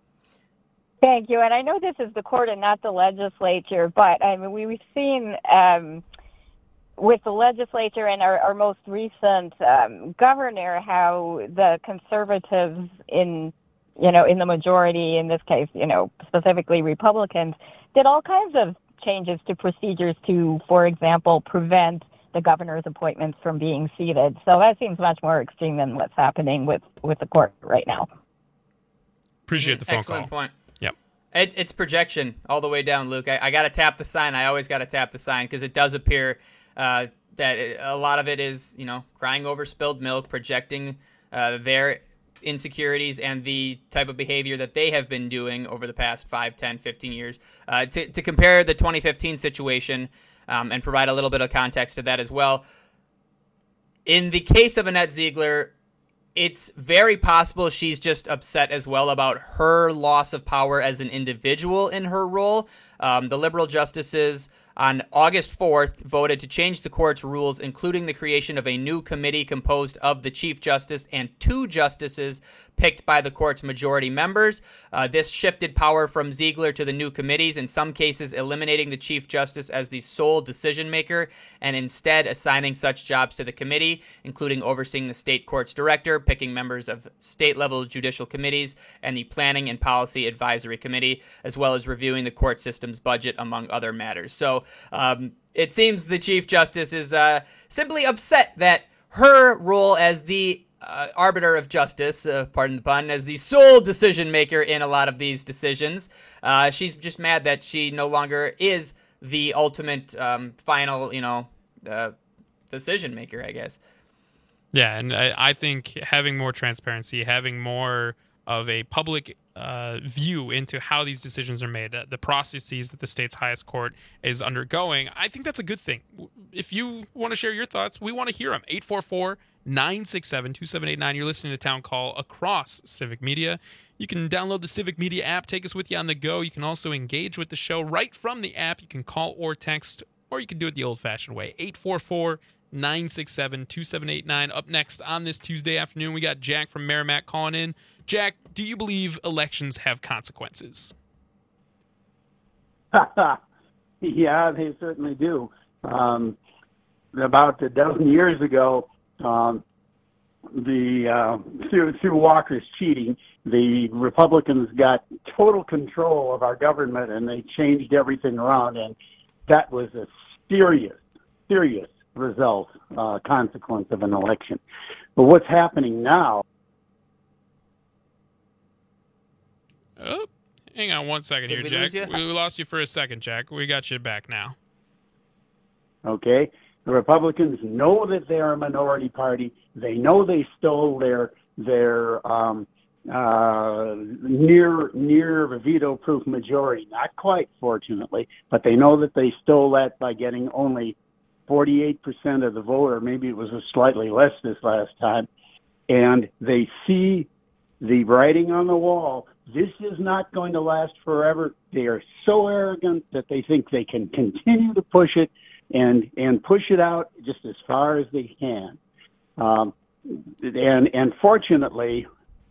Speaker 4: Thank you. And I know this is the court and not the legislature, but I mean, we, we've seen... Um, with the legislature and our, our most recent um, governor, how the conservatives in, you know, in the majority, in this case, you know, specifically Republicans, did all kinds of changes to procedures to, for example, prevent the governor's appointments from being seated. So that seems much more extreme than what's happening with, with the court right now.
Speaker 3: Appreciate the phone
Speaker 6: Excellent
Speaker 3: call.
Speaker 6: point.
Speaker 3: Yep.
Speaker 6: It, it's projection all the way down, Luke. I, I got to tap the sign. I always got to tap the sign because it does appear Uh, that it, a lot of it is, you know, crying over spilled milk, projecting uh, their insecurities and the type of behavior that they have been doing over the past five, ten, fifteen years. Uh, to, to compare the twenty fifteen situation um, and provide a little bit of context to that as well. In the case of Annette Ziegler, it's very possible she's just upset as well about her loss of power as an individual in her role. Um, the liberal justices on August fourth voted to change the court's rules, including the creation of a new committee composed of the Chief Justice and two justices picked by the court's majority members. Uh, this shifted power from Ziegler to the new committees, in some cases eliminating the Chief Justice as the sole decision maker and instead assigning such jobs to the committee, including overseeing the state court's director, picking members of state-level judicial committees, and the Planning and Policy Advisory Committee, as well as reviewing the court system's budget, among other matters. So um, it seems the Chief Justice is uh, simply upset that her role as the uh, arbiter of justice, uh, pardon the pun, as the sole decision maker in a lot of these decisions, uh, she's just mad that she no longer is the ultimate um, final, you know, uh, decision maker, I guess.
Speaker 3: Yeah, and I, I think having more transparency, having more of a public uh, view into how these decisions are made, uh, the processes that the state's highest court is undergoing, I think that's a good thing. If you want to share your thoughts, we want to hear them. eight four four, nine six seven, two seven eight nine. You're listening to Town Call across Civic Media. You can download the Civic Media app, take us with you on the go. You can also engage with the show right from the app. You can call or text, or you can do it the old-fashioned way. eight four four, nine six seven, two seven eight nine. Up next on this Tuesday afternoon, we got Jack from Merrimack calling in. Jack, do you believe elections have consequences?
Speaker 5: Yeah, they certainly do. Um, about a dozen years ago, um, the uh, through, through Walker's cheating, the Republicans got total control of our government, and they changed everything around, and that was a serious, serious result, uh, consequence of an election. But what's happening now?
Speaker 3: Oh, hang on one second
Speaker 6: Did
Speaker 3: here,
Speaker 6: we
Speaker 3: Jack.
Speaker 6: lose you?
Speaker 3: We lost you for a second, Jack. We got you back now.
Speaker 5: Okay, the Republicans know that they're a minority party. They know they stole their their um, uh, near near veto-proof majority. Not quite, fortunately, but they know that they stole that by getting only forty-eight percent of the vote, or maybe it was slightly less this last time. And they see the writing on the wall. This is not going to last forever. They are so arrogant that they think they can continue to push it and and push it out just as far as they can. Um, and and fortunately,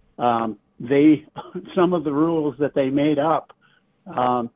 Speaker 5: um, they some of the rules that they made up um,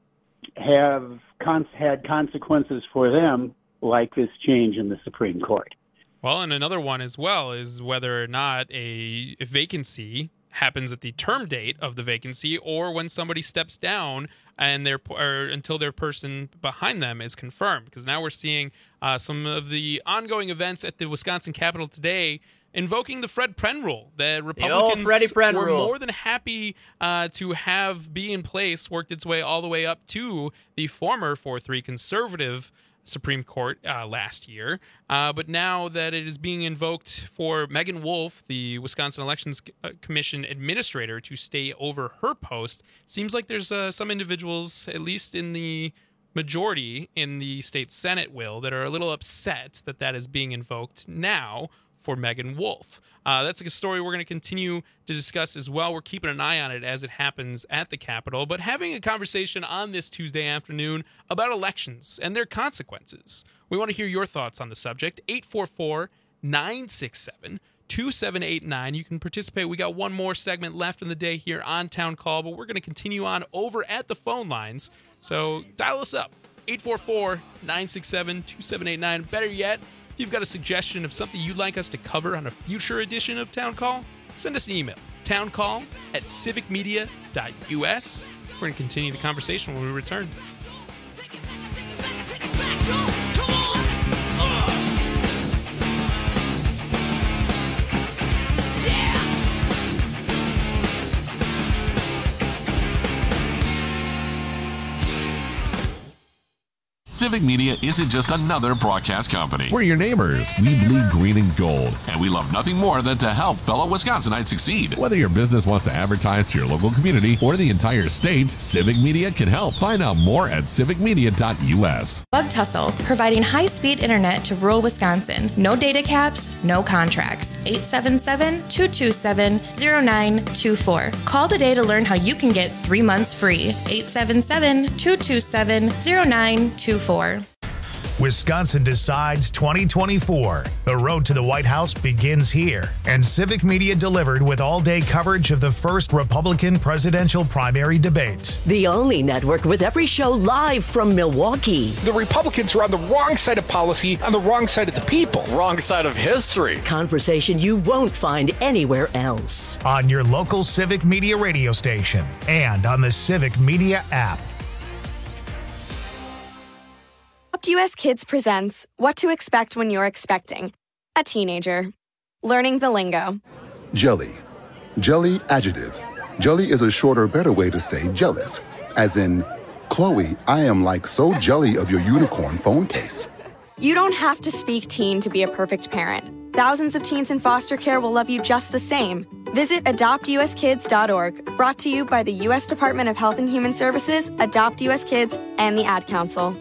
Speaker 5: have cons- had consequences for them, like this change in the Supreme Court.
Speaker 3: Well, and another one as well is whether or not a vacancy happens at the term date of the vacancy, or when somebody steps down and their or until their person behind them is confirmed. Because now we're seeing uh, some of the ongoing events at the Wisconsin Capitol today invoking the Fred Prenn rule. The Republicans
Speaker 6: Prenn
Speaker 3: were
Speaker 6: rule.
Speaker 3: more than happy uh, to have be in place, worked its way all the way up to the former four three conservative Supreme Court uh, last year. Uh, but now that it is being invoked for Megan Wolf, the Wisconsin Elections Commission administrator, to stay over her post, seems like there's uh, some individuals, at least in the majority in the state Senate, will, that are a little upset that that is being invoked now for Megan Wolf. Uh, that's a story we're going to continue to discuss as well. We're keeping an eye on it as it happens at the Capitol, but having a conversation on this Tuesday afternoon about elections and their consequences. We want to hear your thoughts on the subject. eight four four, nine six seven, two seven eight nine. You can participate. We got one more segment left in the day here on Town Call, but we're going to continue on over at the phone lines. So dial us up. eight four four, nine six seven, two seven eight nine. Better yet, if you've got a suggestion of something you'd like us to cover on a future edition of Town Call, send us an email. towncall at civic media dot u s. We're going to continue the conversation when we return.
Speaker 7: Civic Media isn't just another broadcast company.
Speaker 8: We're your neighbors. We bleed green and gold.
Speaker 7: And we love nothing more than to help fellow Wisconsinites succeed.
Speaker 8: Whether your business wants to advertise to your local community or the entire state, Civic Media can help. Find out more at civic media dot u s.
Speaker 9: Bug Tussle, providing high-speed internet to rural Wisconsin. No data caps, no contracts. eight seven seven, two two seven, zero nine two four. Call today to learn how you can get three months free. eight seven seven, two two seven, zero nine two four.
Speaker 1: Wisconsin Decides twenty twenty-four. The road to the White House begins here, and Civic Media delivered with all-day coverage of the first Republican presidential primary debate.
Speaker 2: The only network with every show live from Milwaukee.
Speaker 10: The Republicans are on the wrong side of policy, on the wrong side of the people.
Speaker 11: Wrong side of history.
Speaker 2: Conversation you won't find anywhere else.
Speaker 1: On your local Civic Media radio station and on the Civic Media app.
Speaker 12: U S Kids presents What to Expect When You're Expecting a Teenager. Learning the lingo.
Speaker 15: Jelly. Jelly adjective. Jelly is a shorter, better way to say jealous. As in, Chloe, I am like so jelly of your unicorn phone case.
Speaker 12: You don't have to speak teen to be a perfect parent. Thousands of teens in foster care will love you just the same. Visit adopt u s kids dot org, brought to you by the U S Department of Health and Human Services, Adopt U S Kids, and the Ad Council.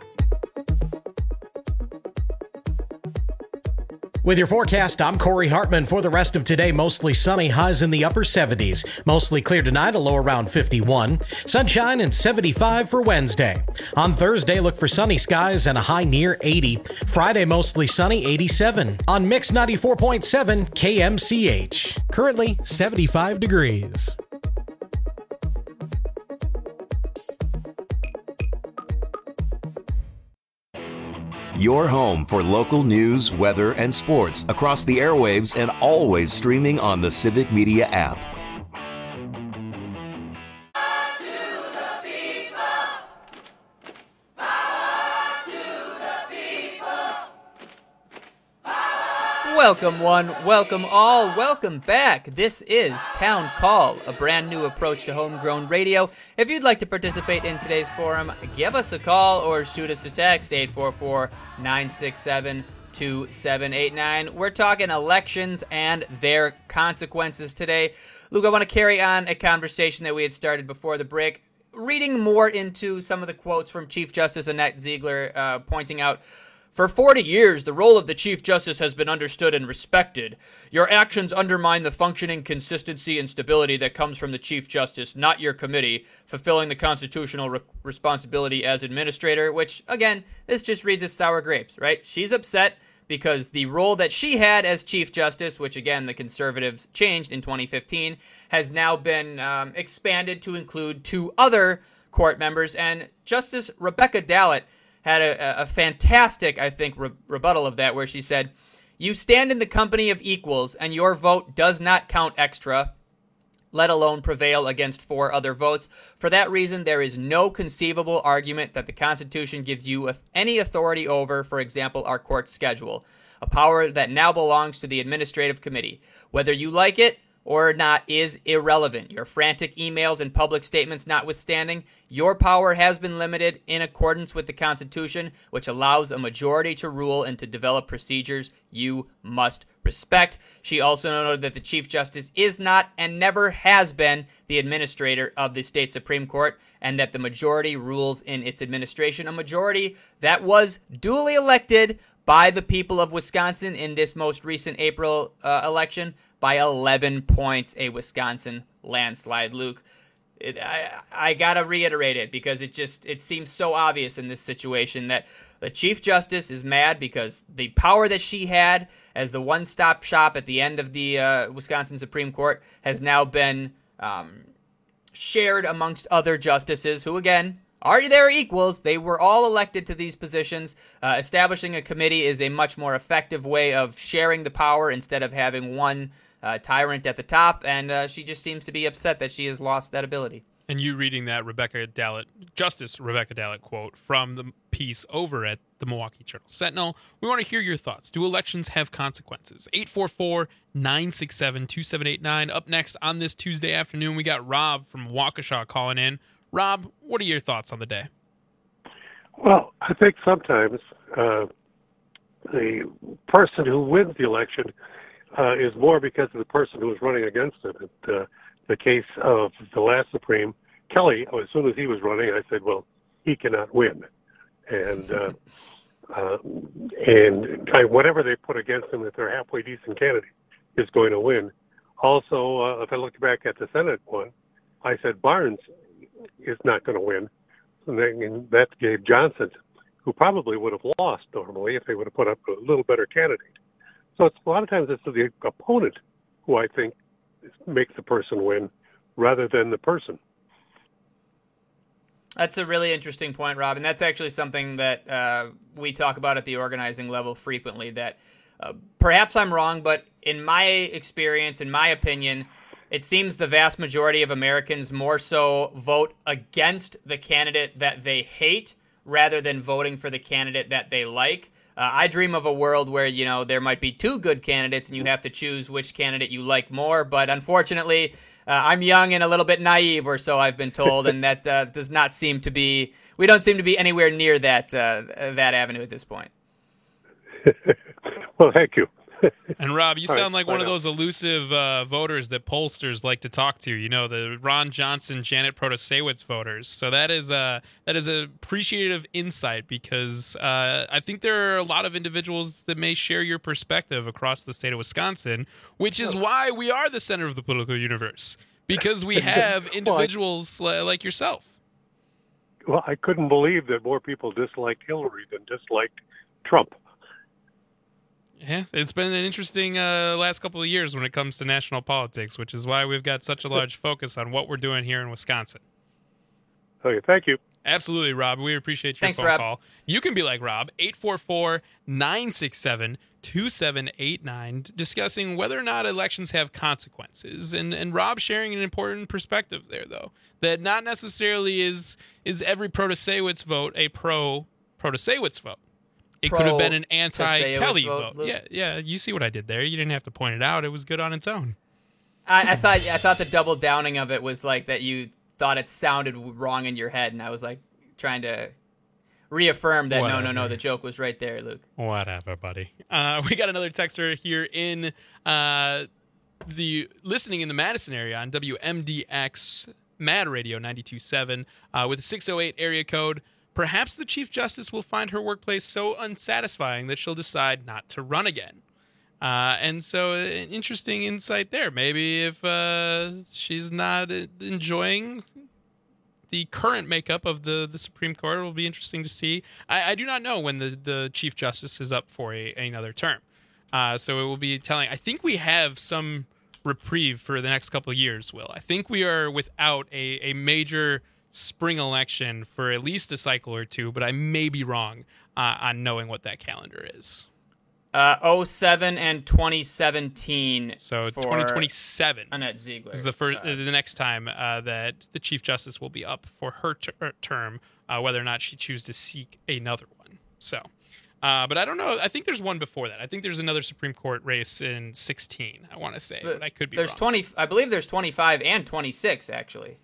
Speaker 13: With your forecast, I'm Corey Hartman. For the rest of today, mostly sunny, highs in the upper seventies. Mostly clear tonight, a low around fifty-one. Sunshine and seventy-five for Wednesday. On Thursday, look for sunny skies and a high near eighty. Friday, mostly sunny, eighty-seven. On Mix ninety-four point seven K M C H.
Speaker 14: Currently seventy-five degrees.
Speaker 20: Your home for local news, weather, and sports across the airwaves and always streaming on the Civic Media app.
Speaker 6: Welcome one, welcome all, welcome back. This is Town Call, a brand new approach to homegrown radio. If you'd like to participate in today's forum, give us a call or shoot us a text, eight four four, nine six seven, two seven eight nine. We're talking elections and their consequences today. Luke, I want to carry on a conversation that we had started before the break, reading more into some of the quotes from Chief Justice Annette Ziegler, uh, pointing out, for forty years, the role of the Chief Justice has been understood and respected. Your actions undermine the functioning consistency and stability that comes from the Chief Justice, not your committee, fulfilling the constitutional re- responsibility as administrator, which, again, this just reads as sour grapes, right? She's upset because the role that she had as Chief Justice, which, again, the conservatives changed in twenty fifteen, has now been um, expanded to include two other court members, and Justice Rebecca Dallett had a, a fantastic, I think, re- rebuttal of that, where she said, "You stand in the company of equals, and your vote does not count extra, let alone prevail against four other votes. For that reason, there is no conceivable argument that the Constitution gives you any authority over, for example, our court schedule, a power that now belongs to the Administrative Committee. Whether you like it or not is irrelevant. Your frantic emails and public statements notwithstanding, your power has been limited in accordance with the Constitution, which allows a majority to rule and to develop procedures you must respect." She also noted that the Chief Justice is not and never has been the administrator of the state Supreme Court, and that the majority rules in its administration, a majority that was duly elected by the people of Wisconsin in this most recent April uh, election by eleven points, a Wisconsin landslide. Luke, it, I, I gotta reiterate it because it just it seems so obvious in this situation that the Chief Justice is mad because the power that she had as the one-stop shop at the end of the uh, Wisconsin Supreme Court has now been um, shared amongst other justices who, again, are their equals. They were all elected to these positions. Uh, establishing a committee is a much more effective way of sharing the power instead of having one uh, tyrant at the top, and uh, she just seems to be upset that she has lost that ability.
Speaker 3: And you reading that Rebecca Dallett, Justice Rebecca Dallett quote from the piece over at the Milwaukee Journal Sentinel, we want to hear your thoughts. Do elections have consequences? eight four four, nine six seven, two seven eight nine. Up next on this Tuesday afternoon, we got Rob from Waukesha calling in. Rob, what are your thoughts on the day?
Speaker 21: Well, I think sometimes uh, the person who wins the election uh, is more because of the person who was running against him. And, uh, the case of the last Supreme, Kelly, as soon as he was running, I said, well, he cannot win. And uh, uh, and kind of whatever they put against him, if they're a halfway decent candidate, is going to win. Also, uh, if I look back at the Senate one, I said Barnes is not going to win. And that gave Johnson who probably would have lost normally if they would have put up a little better candidate. So it's, a lot of times it's the opponent who I think makes the person win rather than the person.
Speaker 6: That's a really interesting point, Rob, and that's actually something that uh, we talk about at the organizing level frequently, that uh, perhaps I'm wrong, but in my experience, in my opinion, it seems the vast majority of Americans more so vote against the candidate that they hate rather than voting for the candidate that they like. Uh, I dream of a world where, you know, there might be two good candidates and you have to choose which candidate you like more, but unfortunately, Uh, I'm young and a little bit naive, or so I've been told, and that uh, does not seem to be. We don't seem to be anywhere near that uh, that avenue at this point.
Speaker 21: Well, thank you.
Speaker 3: And Rob, you
Speaker 21: All
Speaker 3: sound
Speaker 21: right,
Speaker 3: like one
Speaker 21: bye
Speaker 3: of
Speaker 21: now.
Speaker 3: those elusive uh, voters that pollsters like to talk to. You know, the Ron Johnson, Janet Protasewicz voters. So that is a that is a appreciative insight, because uh, I think there are a lot of individuals that may share your perspective across the state of Wisconsin, which is why we are the center of the political universe, because we have individuals li- like yourself.
Speaker 21: Well, I couldn't believe that more people disliked Hillary than disliked Trump.
Speaker 3: Yeah, it's been an interesting uh, last couple of years when it comes to national politics, which is why we've got such a large focus on what we're doing here in Wisconsin.
Speaker 21: Okay, thank you.
Speaker 3: Absolutely, Rob. We appreciate your
Speaker 6: Thanks,
Speaker 3: phone
Speaker 6: Rob.
Speaker 3: call. You can be like Rob, eight four four, nine six seven, two seven eight nine, discussing whether or not elections have consequences. And and Rob sharing an important perspective there, though, that not necessarily is is every Protasewicz vote a pro-Protasewicz vote. It could have been an anti-Kelly vote.
Speaker 6: vote.
Speaker 3: Yeah, yeah. You see what I did there. You didn't have to point it out. It was good on its own.
Speaker 6: I, I thought I thought the double downing of it was like that you thought it sounded wrong in your head, and I was like trying to reaffirm that
Speaker 3: Whatever.
Speaker 6: no, no, no, the joke was right there, Luke.
Speaker 3: Whatever, buddy. Uh, we got another texter here in uh, the listening in the Madison area on W M D X Mad Radio ninety-two point seven uh, with a six oh eight area code. Perhaps the Chief Justice will find her workplace so unsatisfying that she'll decide not to run again. Uh, and so an interesting insight there. Maybe if uh, she's not enjoying the current makeup of the, the Supreme Court, it will be interesting to see. I, I do not know when the, the Chief Justice is up for a, another term. Uh, so it will be telling. I think we have some reprieve for the next couple of years, Will. I think we are without a, a major spring election for at least a cycle or two, but I may be wrong uh, on knowing what that calendar is.
Speaker 6: Uh, oh seven and twenty seventeen.
Speaker 3: So
Speaker 6: for
Speaker 3: twenty twenty-seven
Speaker 6: Annette Ziegler.
Speaker 3: is the first,
Speaker 6: Uh,
Speaker 3: the next time uh, that the Chief Justice will be up for her ter- term, uh, whether or not she chooses to seek another one. So, uh, but I don't know. I think there's one before that. I think there's another Supreme Court race in sixteen. I want to say, but I could be
Speaker 6: There's
Speaker 3: wrong.
Speaker 6: twenty. I believe there's twenty-five and twenty-six actually.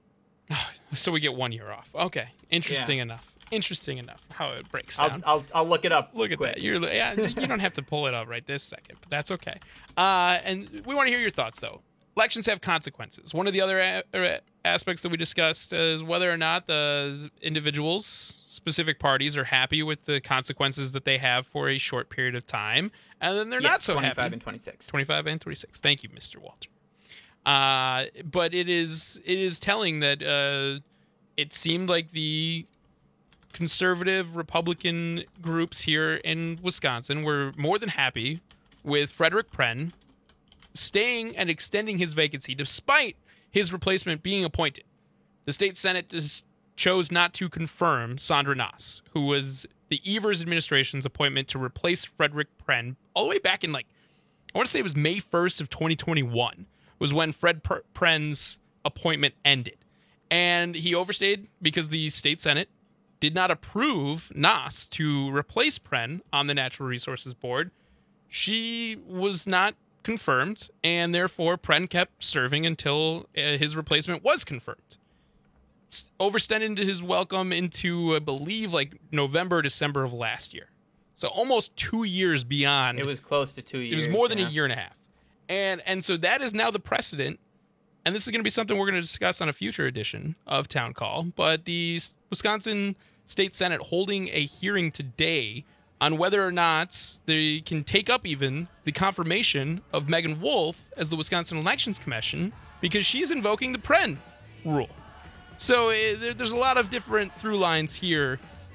Speaker 3: So we get one year off. Okay, interesting
Speaker 6: Yeah.
Speaker 3: enough. Interesting enough how it breaks
Speaker 6: I'll,
Speaker 3: down.
Speaker 6: I'll I'll look it up.
Speaker 3: Look at
Speaker 6: quick.
Speaker 3: that. You're yeah. You don't have to pull it up right this second, but that's okay. Uh, and we want to hear your thoughts, though. Elections have consequences. One of the other a- a- aspects that we discussed is whether or not the individuals, specific parties, are happy with the consequences that they have for a short period of time, and then they're
Speaker 6: Yes,
Speaker 3: not so
Speaker 6: twenty-five
Speaker 3: happy.
Speaker 6: and twenty-six.
Speaker 3: twenty-five and twenty-six. Thank you, Mister Walter. Uh, but it is it is telling that uh, it seemed like the conservative Republican groups here in Wisconsin were more than happy with Frederick Prenn staying and extending his vacancy despite his replacement being appointed. The state Senate just chose not to confirm Sandra Nass, who was the Evers administration's appointment to replace Frederick Prenn all the way back in, like, I want to say it was May first of twenty twenty-one was when Fred Pr- Prenn's appointment ended. And he overstayed because the state Senate did not approve Nass to replace Prenn on the Natural Resources Board. She was not confirmed, and therefore Prenn kept serving until uh, his replacement was confirmed. S- Overextended his welcome into, I believe, like November, December of last year. So almost two years beyond.
Speaker 6: It was close to two years.
Speaker 3: It was more than
Speaker 6: yeah.
Speaker 3: a year and a half. And and so that is now the precedent. And this is going to be something we're going to discuss on a future edition of Town Call. But the Wisconsin State Senate holding a hearing today on whether or not they can take up even the confirmation of Megan Wolf as the Wisconsin Elections Commission, because she's invoking the Prenn rule. So uh, there, there's a lot of different through lines here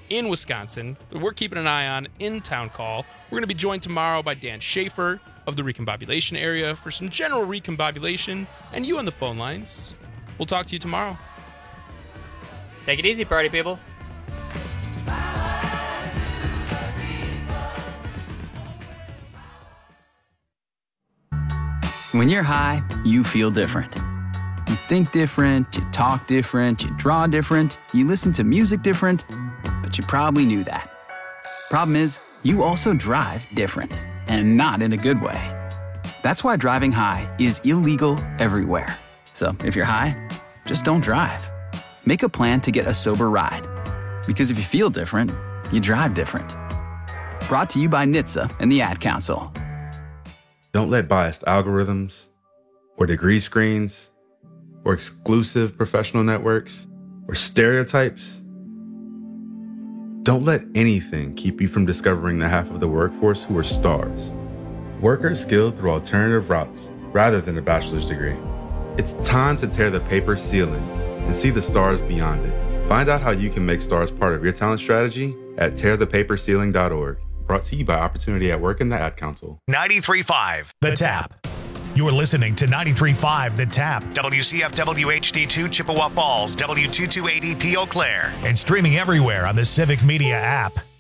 Speaker 3: in Wisconsin that we're keeping an eye on in Town Call. We're going to be joined tomorrow by Dan Schaefer of the Recombobulation area for some general recombobulation, and you on the phone lines. We'll talk to you tomorrow.
Speaker 6: Take it easy, party people.
Speaker 11: When you're high, you feel different. You think different, you talk different, you draw different, you listen to music different, but you probably knew that. Problem is, you also drive different, and not in a good way. That's why driving high is illegal everywhere. So if you're high, just don't drive. Make a plan to get a sober ride. Because if you feel different, you drive different. Brought to you by N H T S A and the Ad Council.
Speaker 16: Don't let biased algorithms, or degree screens, or exclusive professional networks, or stereotypes. Don't let anything keep you from discovering the half of the workforce who are stars. Workers skilled through alternative routes rather than a bachelor's degree. It's time to tear the paper ceiling and see the stars beyond it. Find out how you can make stars part of your talent strategy at tear the paper ceiling dot org. Brought to you by Opportunity at Work and the Ad Council.
Speaker 1: ninety-three point five The Tap. You're listening to ninety-three point five The Tap. W C F W H D two Chippewa Falls, W two two eight E P Eau Claire. And streaming everywhere on the Civic Media app.